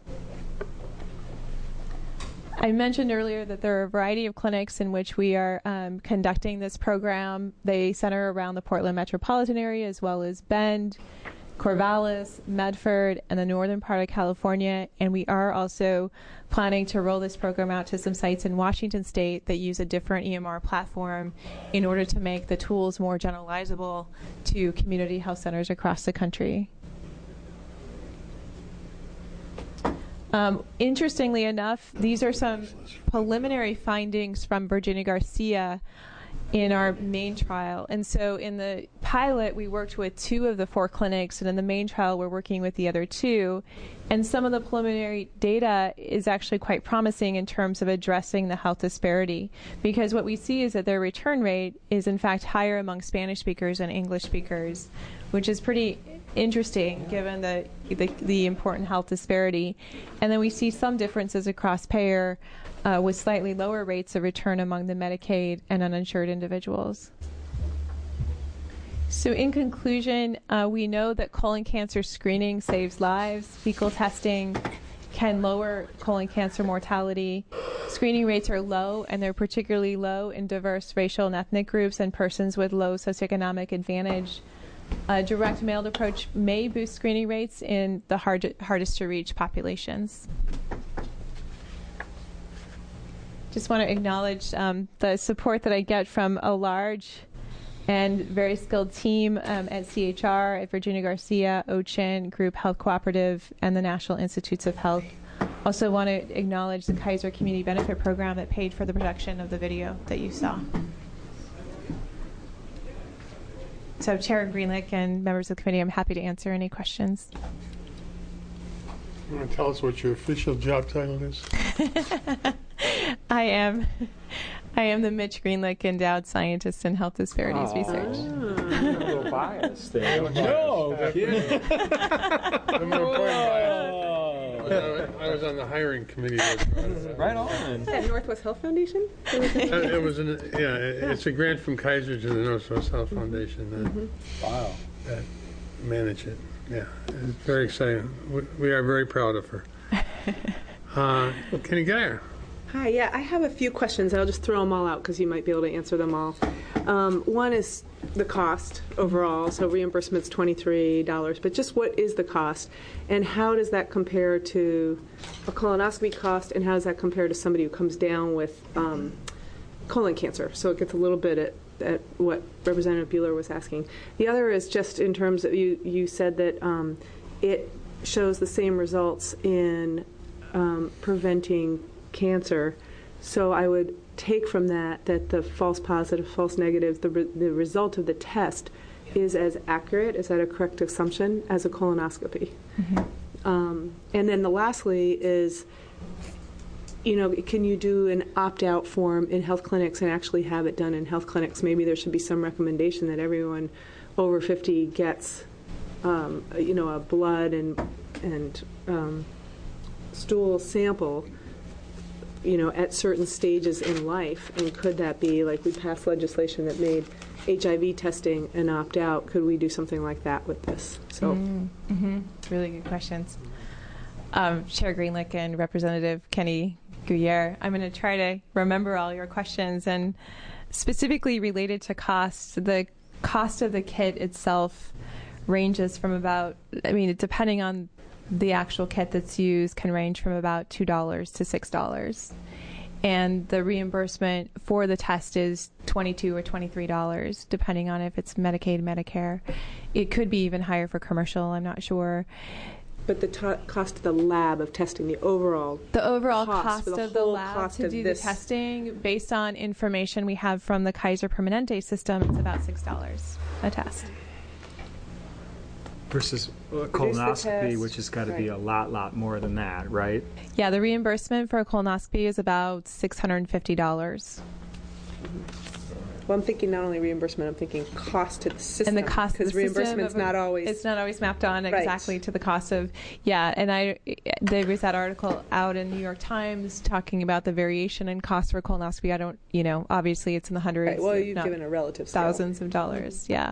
I mentioned earlier that there are a variety of clinics in which we are um, conducting this program. They center around the Portland metropolitan area as well as Bend, Corvallis, Medford, and the northern part of California. And we are also planning to roll this program out to some sites in Washington State that use a different E M R platform in order to make the tools more generalizable to community health centers across the country. Um, interestingly enough, these are some preliminary findings from Virginia Garcia in our main trial. And so in the pilot, we worked with two of the four clinics, and in the main trial, we're working with the other two. And some of the preliminary data is actually quite promising in terms of addressing the health disparity, because what we see is that their return rate is in fact higher among Spanish speakers and English speakers, which is pretty interesting given the, the the important health disparity. And then we see some differences across payer uh, with slightly lower rates of return among the Medicaid and uninsured individuals. So in conclusion, uh, we know that colon cancer screening saves lives. Fecal testing can lower colon cancer mortality. Screening rates are low, and they're particularly low in diverse racial and ethnic groups and persons with low socioeconomic advantage. A direct mailed approach may boost screening rates in the hard, hardest to reach populations. Just want to acknowledge um, the support that I get from a large and very skilled team um, at C H R, at Virginia Garcia, OCHIN, Group Health Cooperative, and the National Institutes of Health. Also want to acknowledge the Kaiser Community Benefit Program that paid for the production of the video that you saw. So Chair Greenlick and members of the committee, I'm happy to answer any questions. You want to tell us what your official job title is? I am I am the Mitch Greenlick Endowed Scientist in Health Disparities Oh. Research. A little bias there. No, kidding. I'm more important bias. I was on the hiring committee. Right on. Is that Northwest Health Foundation? Uh, It was an, yeah, it- it's a grant from Kaiser to the Northwest Health Foundation that, Wow. that manage it. Yeah, it's very exciting. We, we are very proud of her. Uh, Kenny Geyer. Hi, yeah, I have a few questions. I'll just throw them all out because you might be able to answer them all. Um, one is the cost overall. So reimbursement's twenty-three dollars, but just what is the cost, and how does that compare to a colonoscopy cost, and how does that compare to somebody who comes down with um, colon cancer? So it gets a little bit at, at what Representative Bueller was asking. The other is just in terms of you. You said that um, it shows the same results in um, preventing cancer. So I would take from that that the false positive, false negative, the, re- the result of the test is as accurate, is that a correct assumption, as a colonoscopy? Mm-hmm. Um, and then the lastly is, you know, can you do an opt-out form in health clinics and actually have it done in health clinics? Maybe there should be some recommendation that everyone over fifty gets, um, you know, a blood and, and um, stool sample, you know, at certain stages in life. And could that be, like we passed legislation that made H I V testing an opt-out, could we do something like that with this? So, Mm-hmm. Really good questions. Um, Chair Greenlick and Representative Kenny Guyer, I'm going to try to remember all your questions, and specifically related to cost, the cost of the kit itself ranges from about, I mean, depending on the actual kit that's used, can range from about two dollars to six dollars. And the reimbursement for the test is twenty-two dollars or twenty-three dollars, depending on if it's Medicaid, Medicare. It could be even higher for commercial, I'm not sure. but the t- cost of the lab of testing, the overall The overall cost, cost for the of the whole lab cost to of do this- the testing, based on information we have from the Kaiser Permanente system, it's about six dollars a test. Versus a Produce the colonoscopy, test. which has got to be Right. a lot, lot more than that, right? Yeah, the reimbursement for a colonoscopy is about six hundred fifty dollars. Well, I'm thinking not only reimbursement, I'm thinking cost to the system. And the cost of the because system reimbursement's of a- not always. It's not always mapped on Right. exactly to the cost of, yeah. And I, there was that article out in New York Times talking about the variation in cost for colonoscopy. I don't, you know, obviously it's in the hundreds. Right. Well, if you've not given a relative scale. thousands of dollars. Yeah.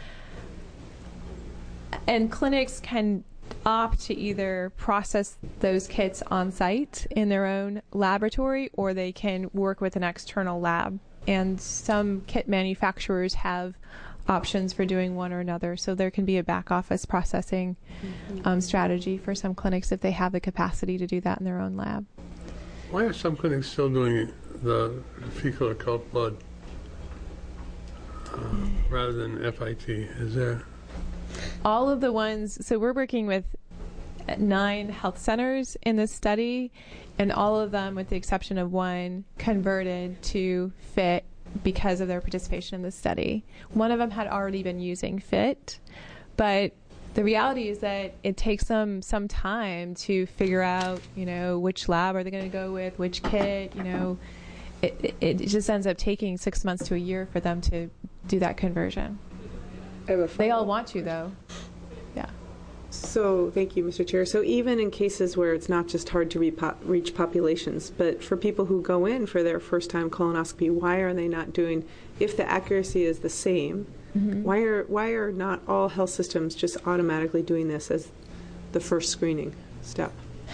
And clinics can opt to either process those kits on site in their own laboratory, or they can work with an external lab. And some kit manufacturers have options for doing one or another. So there can be a back office processing Mm-hmm. um, strategy for some clinics if they have the capacity to do that in their own lab. Why are some clinics still doing the fecal occult blood uh, rather than F I T? Is there? All of the ones, so we're working with nine health centers in this study, and all of them, with the exception of one, converted to FIT because of their participation in the study. One of them had already been using FIT, but the reality is that it takes them some time to figure out, you know, which lab are they going to go with, which kit, you know. It, it, it just ends up taking six months to a year for them to do that conversion. They all want to, though. Yeah. So, thank you, Mister Chair. So even in cases where it's not just hard to repo- reach populations, but for people who go in for their first-time colonoscopy, why are they not doing, if the accuracy is the same, mm-hmm. why are why are not all health systems just automatically doing this as the first screening step?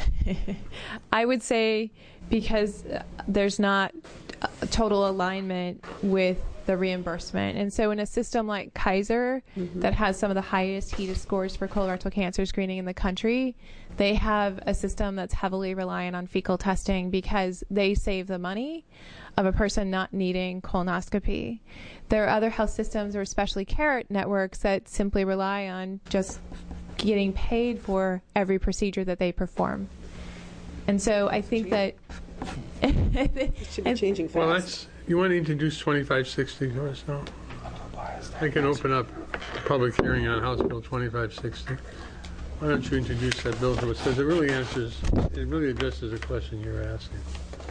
I would say because there's not a total alignment with the reimbursement. And so in a system like Kaiser, mm-hmm. that has some of the highest HEDIS scores for colorectal cancer screening in the country, they have a system that's heavily reliant on fecal testing because they save the money of a person not needing colonoscopy. There are other health systems or especially care networks that simply rely on just getting paid for every procedure that they perform. And so I think that it should be changing fast. Well, that's, you want to introduce twenty-five sixty to us now? I can open up a public hearing on House Bill twenty-five sixty. Why don't you introduce that bill to us? Because it really answers, it really addresses the question you're asking.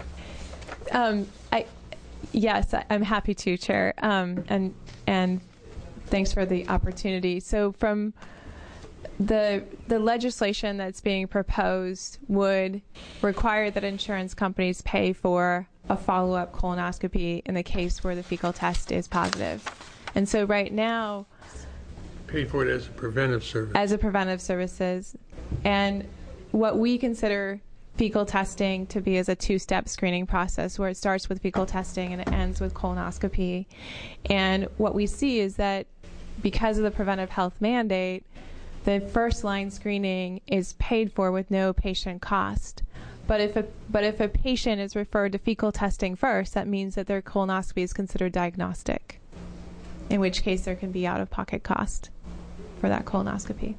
Um, I, yes, I, I'm happy to, Chair, um, and and thanks for the opportunity. So from the the legislation that's being proposed would require that insurance companies pay for a follow-up colonoscopy in the case where the fecal test is positive. And so right now, pay for it as a preventive service. As a preventive services. And what we consider fecal testing to be as a two-step screening process where it starts with fecal testing and it ends with colonoscopy. And what we see is that because of the preventive health mandate, the first-line screening is paid for with no patient cost. But if a but if a patient is referred to fecal testing first, that means that their colonoscopy is considered diagnostic, in which case there can be out-of-pocket cost for that colonoscopy.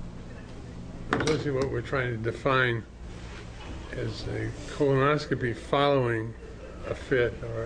Mostly what we're trying to define as a colonoscopy following a F I T or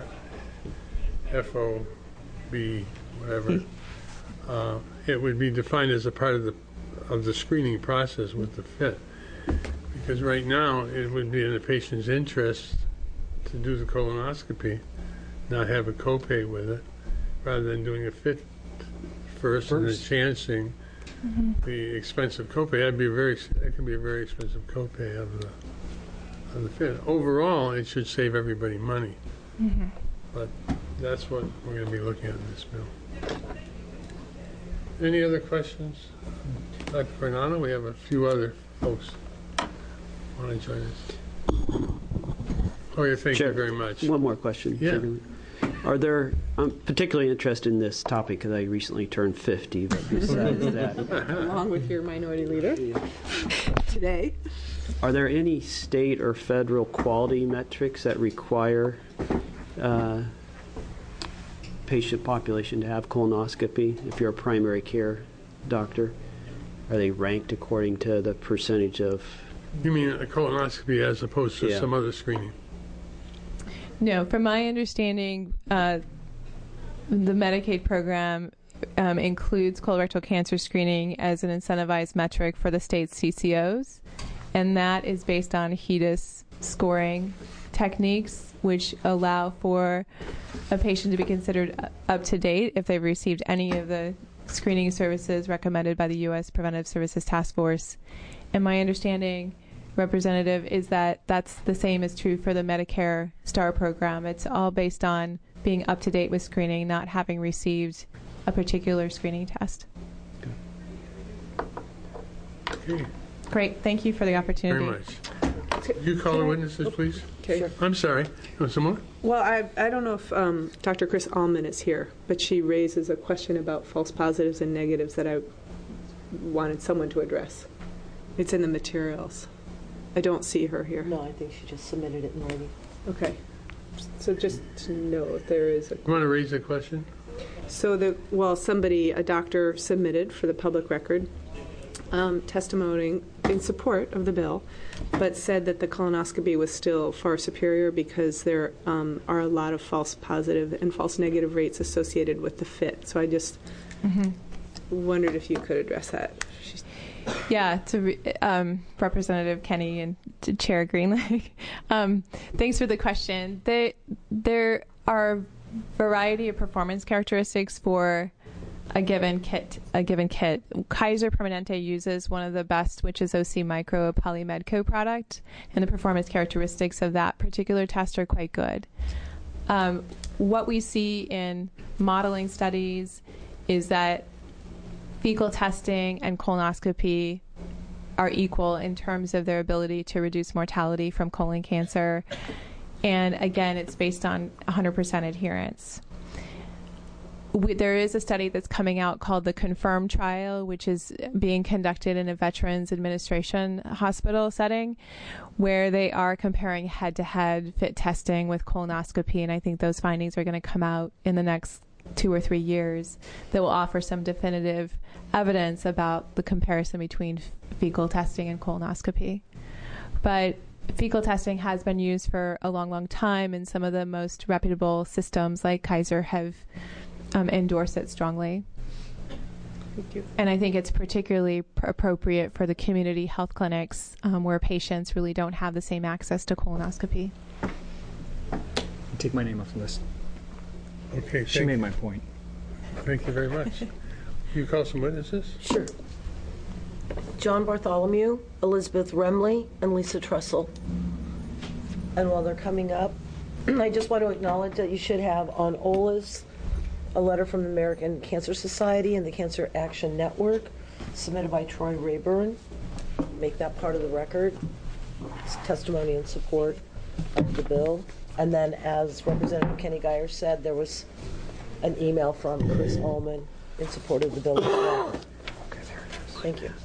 F O B, whatever. uh, it would be defined as a part of the of the screening process with the F I T. Because right now, it would be in the patient's interest to do the colonoscopy, not have a copay with it, rather than doing a F I T first, first. and then chancing mm-hmm. the expensive copay. That'd be a very, that could be a very expensive copay of the of the F I T. Overall, it should save everybody money, mm-hmm. but that's what we're going to be looking at in this bill. Any other questions? Doctor Fernando, we have a few other folks want to join us. Oh, yeah, thank Chair, you very much. One more question. Yeah. Are there, I'm particularly interested in this topic because I recently turned fifty, but besides that. Along with your minority leader today. Are there any state or federal quality metrics that require uh, patient population to have colonoscopy if you're a primary care doctor? Are they ranked according to the percentage of... You mean a colonoscopy as opposed to yeah. some other screening? No, from my understanding, uh, the Medicaid program um, includes colorectal cancer screening as an incentivized metric for the state's C C Os, and that is based on HEDIS scoring techniques, which allow for a patient to be considered up to date if they've received any of the screening services recommended by the U S Preventive Services Task Force. And my understanding, Representative, is that that's the same is true for the Medicare STAR program. It's all based on being up to date with screening, not having received a particular screening test. Okay. Great. Thank you for the opportunity. Very much. You call the witnesses, please. Okay. Sure. I'm sorry. Oh, some more? Well, I I don't know if um, Doctor Chris Allman is here, but she raises a question about false positives and negatives that I wanted someone to address. It's in the materials. I don't see her here. No, I think she just submitted it in writing. Okay. So just to know if there is a... You want to raise a question? So, the well, somebody, a doctor submitted for the public record um, testimony in support of the bill, but said that the colonoscopy was still far superior because there um, are a lot of false positive and false negative rates associated with the F I T. So I just mm-hmm. wondered if you could address that. She's Yeah, to re- um, Representative Kenny and to Chair Greenlake. um, thanks for the question. There, there are a variety of performance characteristics for a given kit. A given kit. Kaiser Permanente uses one of the best, which is O C Micro, a Polymedco product, and the performance characteristics of that particular test are quite good. Um, what we see in modeling studies is that fecal testing and colonoscopy are equal in terms of their ability to reduce mortality from colon cancer. And again, it's based on one hundred percent adherence. We, there is a study that's coming out called the CONFIRM trial, which is being conducted in a Veterans Administration hospital setting, where they are comparing head-to-head FIT testing with colonoscopy, and I think those findings are going to come out in the next two or three years that will offer some definitive evidence about the comparison between fecal testing and colonoscopy. But fecal testing has been used for a long, long time, and some of the most reputable systems like Kaiser have um, endorsed it strongly. Thank you. And I think it's particularly pr- appropriate for the community health clinics um, where patients really don't have the same access to colonoscopy. Take my name off the list. Okay, She thank made you. my point. Thank you very much. You call some witnesses? Sure. John Bartholomew, Elizabeth Remley, and Lisa Trussell. And while they're coming up, I just want to acknowledge that you should have on O L A S a letter from the American Cancer Society and the Cancer Action Network submitted by Troy Rayburn. Make that part of the record. It's testimony in support of the bill. And then, as Representative Kenny Geyer said, there was an email from Chris Ullman in support of the bill as well. Thank you.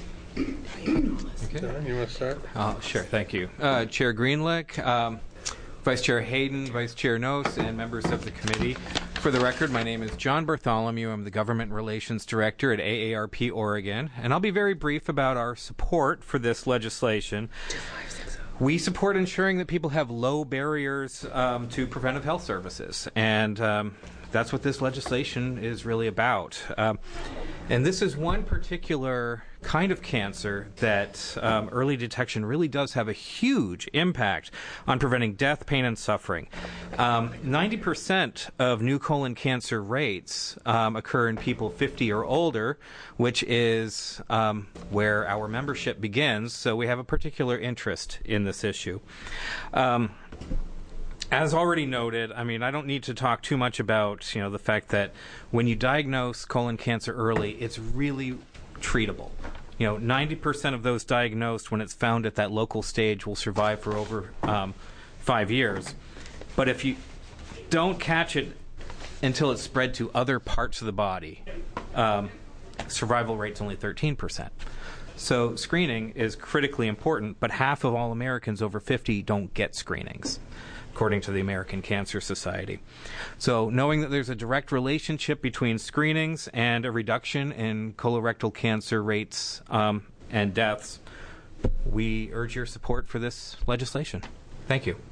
Okay. John, you want to start? Uh, sure, thank you. Uh, Chair Greenlick, um, Vice Chair Hayden, Vice Chair Nose, and members of the committee. For the record, my name is John Bartholomew. I'm the Government Relations Director at A A R P Oregon, and I'll be very brief about our support for this legislation. We support ensuring that people have low barriers um, to preventive health services, and um, that's what this legislation is really about. Um, and this is one particular kind of cancer that um, early detection really does have a huge impact on preventing death, pain, and suffering. Um, ninety percent of new colon cancer rates um, occur in people fifty or older, which is um, where our membership begins, so we have a particular interest in this issue. Um, As already noted, I mean, I don't need to talk too much about, you know, the fact that when you diagnose colon cancer early, it's really treatable. You know, ninety percent of those diagnosed when it's found at that local stage will survive for over um, five years. But if you don't catch it until it's spread to other parts of the body, um, survival rate's only thirteen percent. So screening is critically important, but half of all Americans over fifty don't get screenings, according to the American Cancer Society. So knowing that there's a direct relationship between screenings and a reduction in colorectal cancer rates um, and deaths, we urge your support for this legislation. Thank you.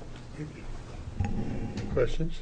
Questions?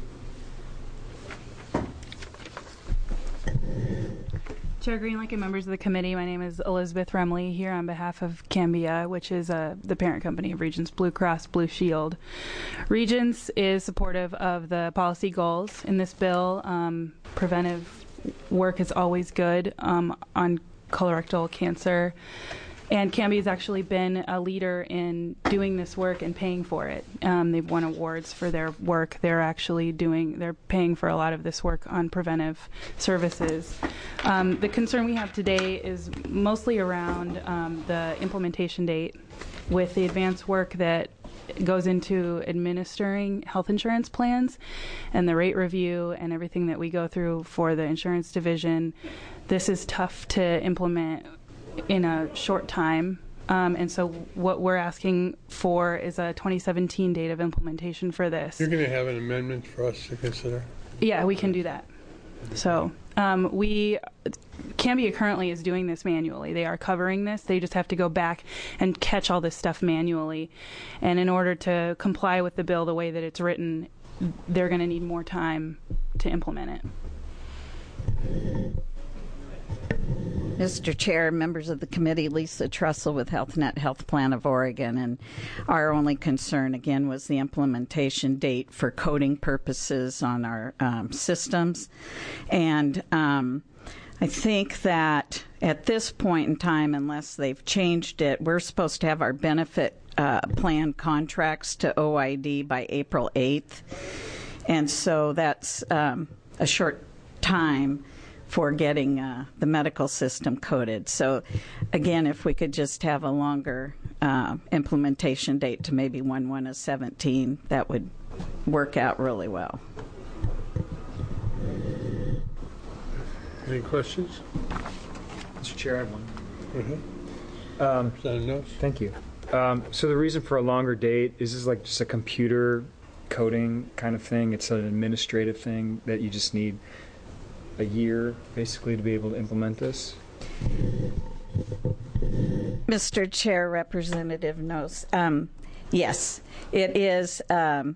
Chair Greenlick and members of the committee, my name is Elizabeth Remley here on behalf of Cambia, which is uh, the parent company of Regence Blue Cross Blue Shield. Regence is supportive of the policy goals in this bill. Um, preventive work is always good um, on colorectal cancer. And Cambia has actually been a leader in doing this work and paying for it. Um, they've won awards for their work. They're actually doing, they're paying for a lot of this work on preventive services. Um, the concern we have today is mostly around um, the implementation date with the advanced work that goes into administering health insurance plans and the rate review and everything that we go through for the insurance division. This is tough to implement in a short time, um, and so what we're asking for is a twenty seventeen date of implementation for this. You're going to have an amendment for us to consider? Yeah, we can do that. So um, we, Cambia currently is doing this manually. They are covering this. They just have to go back and catch all this stuff manually. And in order to comply with the bill the way that it's written, they're going to need more time to implement it. Mister Chair, members of the committee, Lisa Trussell with HealthNet Health Plan of Oregon, and our only concern again was the implementation date for coding purposes on our um, systems. And um, I think that at this point in time, unless they've changed it, we're supposed to have our benefit uh, plan contracts to O I D by April eighth. And so that's um, a short time for getting uh, the medical system coded. So again, if we could just have a longer uh, implementation date to maybe one one of seventeen, that would work out really well. Any questions? Mister Chair, I have one. Mm-hmm. Um, Representative Knowles? Thank you. Um, so the reason for a longer date, is this like just a computer coding kind of thing? It's an administrative thing that you just need a year basically to be able to implement this? Mister Chair, Representative Knowles, um, yes, it is. Um,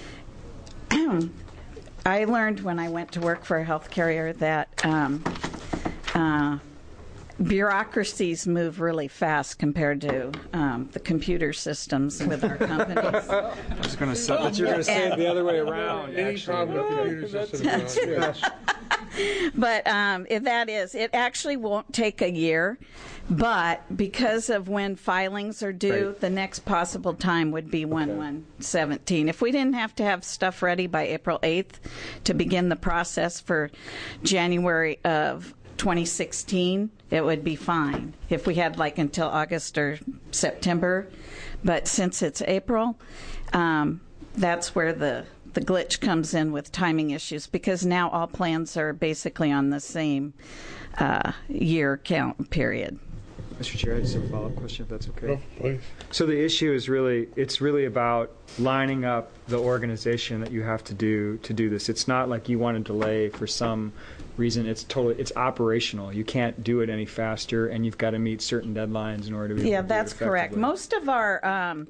I learned when I went to work for a health carrier that um, uh, bureaucracies move really fast compared to um, the computer systems with our companies. I was going to say that you're going to say it the other way around. Any problem with computer systems? But um, if that is, it actually won't take a year, but because of when filings are due, right, the next possible time would be one one seventeen. If we didn't have to have stuff ready by April eighth to begin the process for January of twenty sixteen, it would be fine if we had like until August or September. But since it's April, um, that's where the the glitch comes in with timing issues, because now all plans are basically on the same uh, year count period. Mister Chair, I just have a follow-up question, if that's okay. No, please. So the issue is really, it's really about lining up the organization that you have to do to do this. It's not like you want to delay for some reason. It's totally, it's operational. You can't do it any faster, and you've got to meet certain deadlines in order to be yeah, able to do it that's correct. effectively. Most of our, um,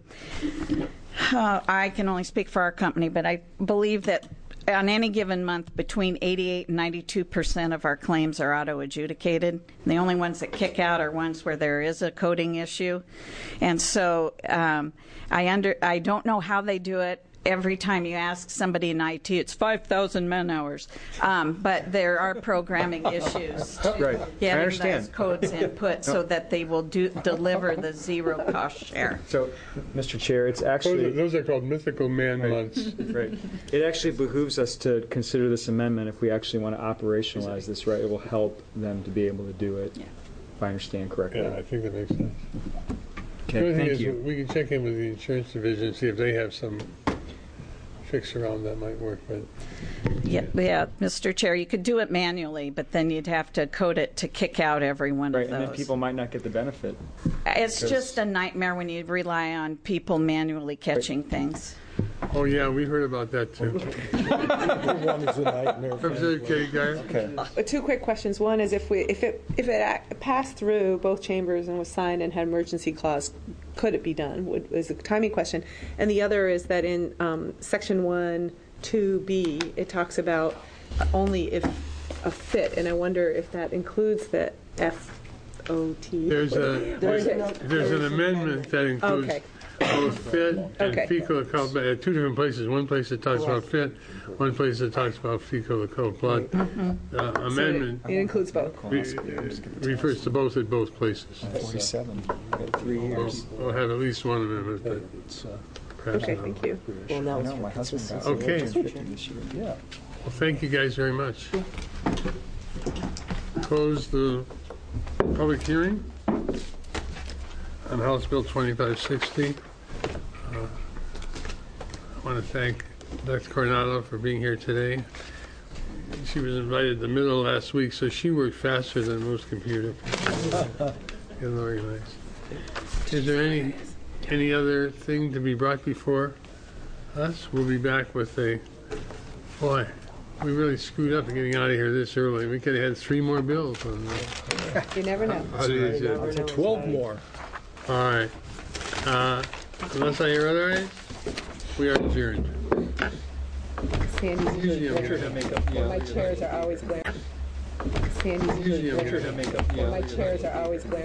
uh, I can only speak for our company, but I believe that on any given month, between eighty-eight and ninety-two percent of our claims are auto-adjudicated. The only ones that kick out are ones where there is a coding issue. And so um, I under I don't know how they do it. Every time you ask somebody in I T, it's five thousand man hours. Um, but there are programming issues to right. getting I understand. those codes input so that they will do, deliver the zero cost share. So, Mister Chair, it's actually... Those are, those are called mythical man right. months. Right. It actually behooves us to consider this amendment if we actually want to operationalize this, right? It will help them to be able to do it, yeah, if I understand correctly. Yeah, I think that makes sense. Okay, the other thing thank is you. we can check in with the insurance division and see if they have some fix around that might work. But yeah, yeah, Mister Chair, you could do it manually, but then you'd have to code it to kick out every one right, of those. And then people might not get the benefit. It's just a nightmare when you rely on people manually catching right. things. Oh yeah, we heard about that too. One is a nightmare. Representative Katie Geyer. Okay. Uh, two quick questions. One is if we if it if it ac- passed through both chambers and was signed and had emergency clause, could it be done? Would, is a timing question. And the other is that in um, section one two B it talks about only if a fit, and I wonder if that includes the F O T. There's a there's, there's an amendment that includes. Okay. Both fit and okay. fecal occult blood at two different places. One place that talks about fit, one place that talks about fecal occult blood. Mm-hmm. Uh, amendment. So it, it includes both. Re, uh, refers to both at both places. forty-seven. Three years. We'll, we'll have at least one amendment. But it's, uh, okay, thank you. Well, now no, my husband got okay. this year. Yeah. Well, thank you guys very much. Close the public hearing on House Bill twenty-five sixty. Uh, I want to thank Doctor Coronado for being here today. She was invited the middle of last week, so she worked faster than most computer people. Getting organized. Is there any any other thing to be brought before us? We'll be back with a... Boy, we really screwed up in getting out of here this early. We could have had three more bills on that. You never know. How do you do it? twelve more. All right. Uh, unless I hear otherwise, we are adjourned. Sandy's Usually I'm usually here. well, my chairs are always glaring. Sandy's usually Usually I'm glaring. gonna- My chairs are always glaring.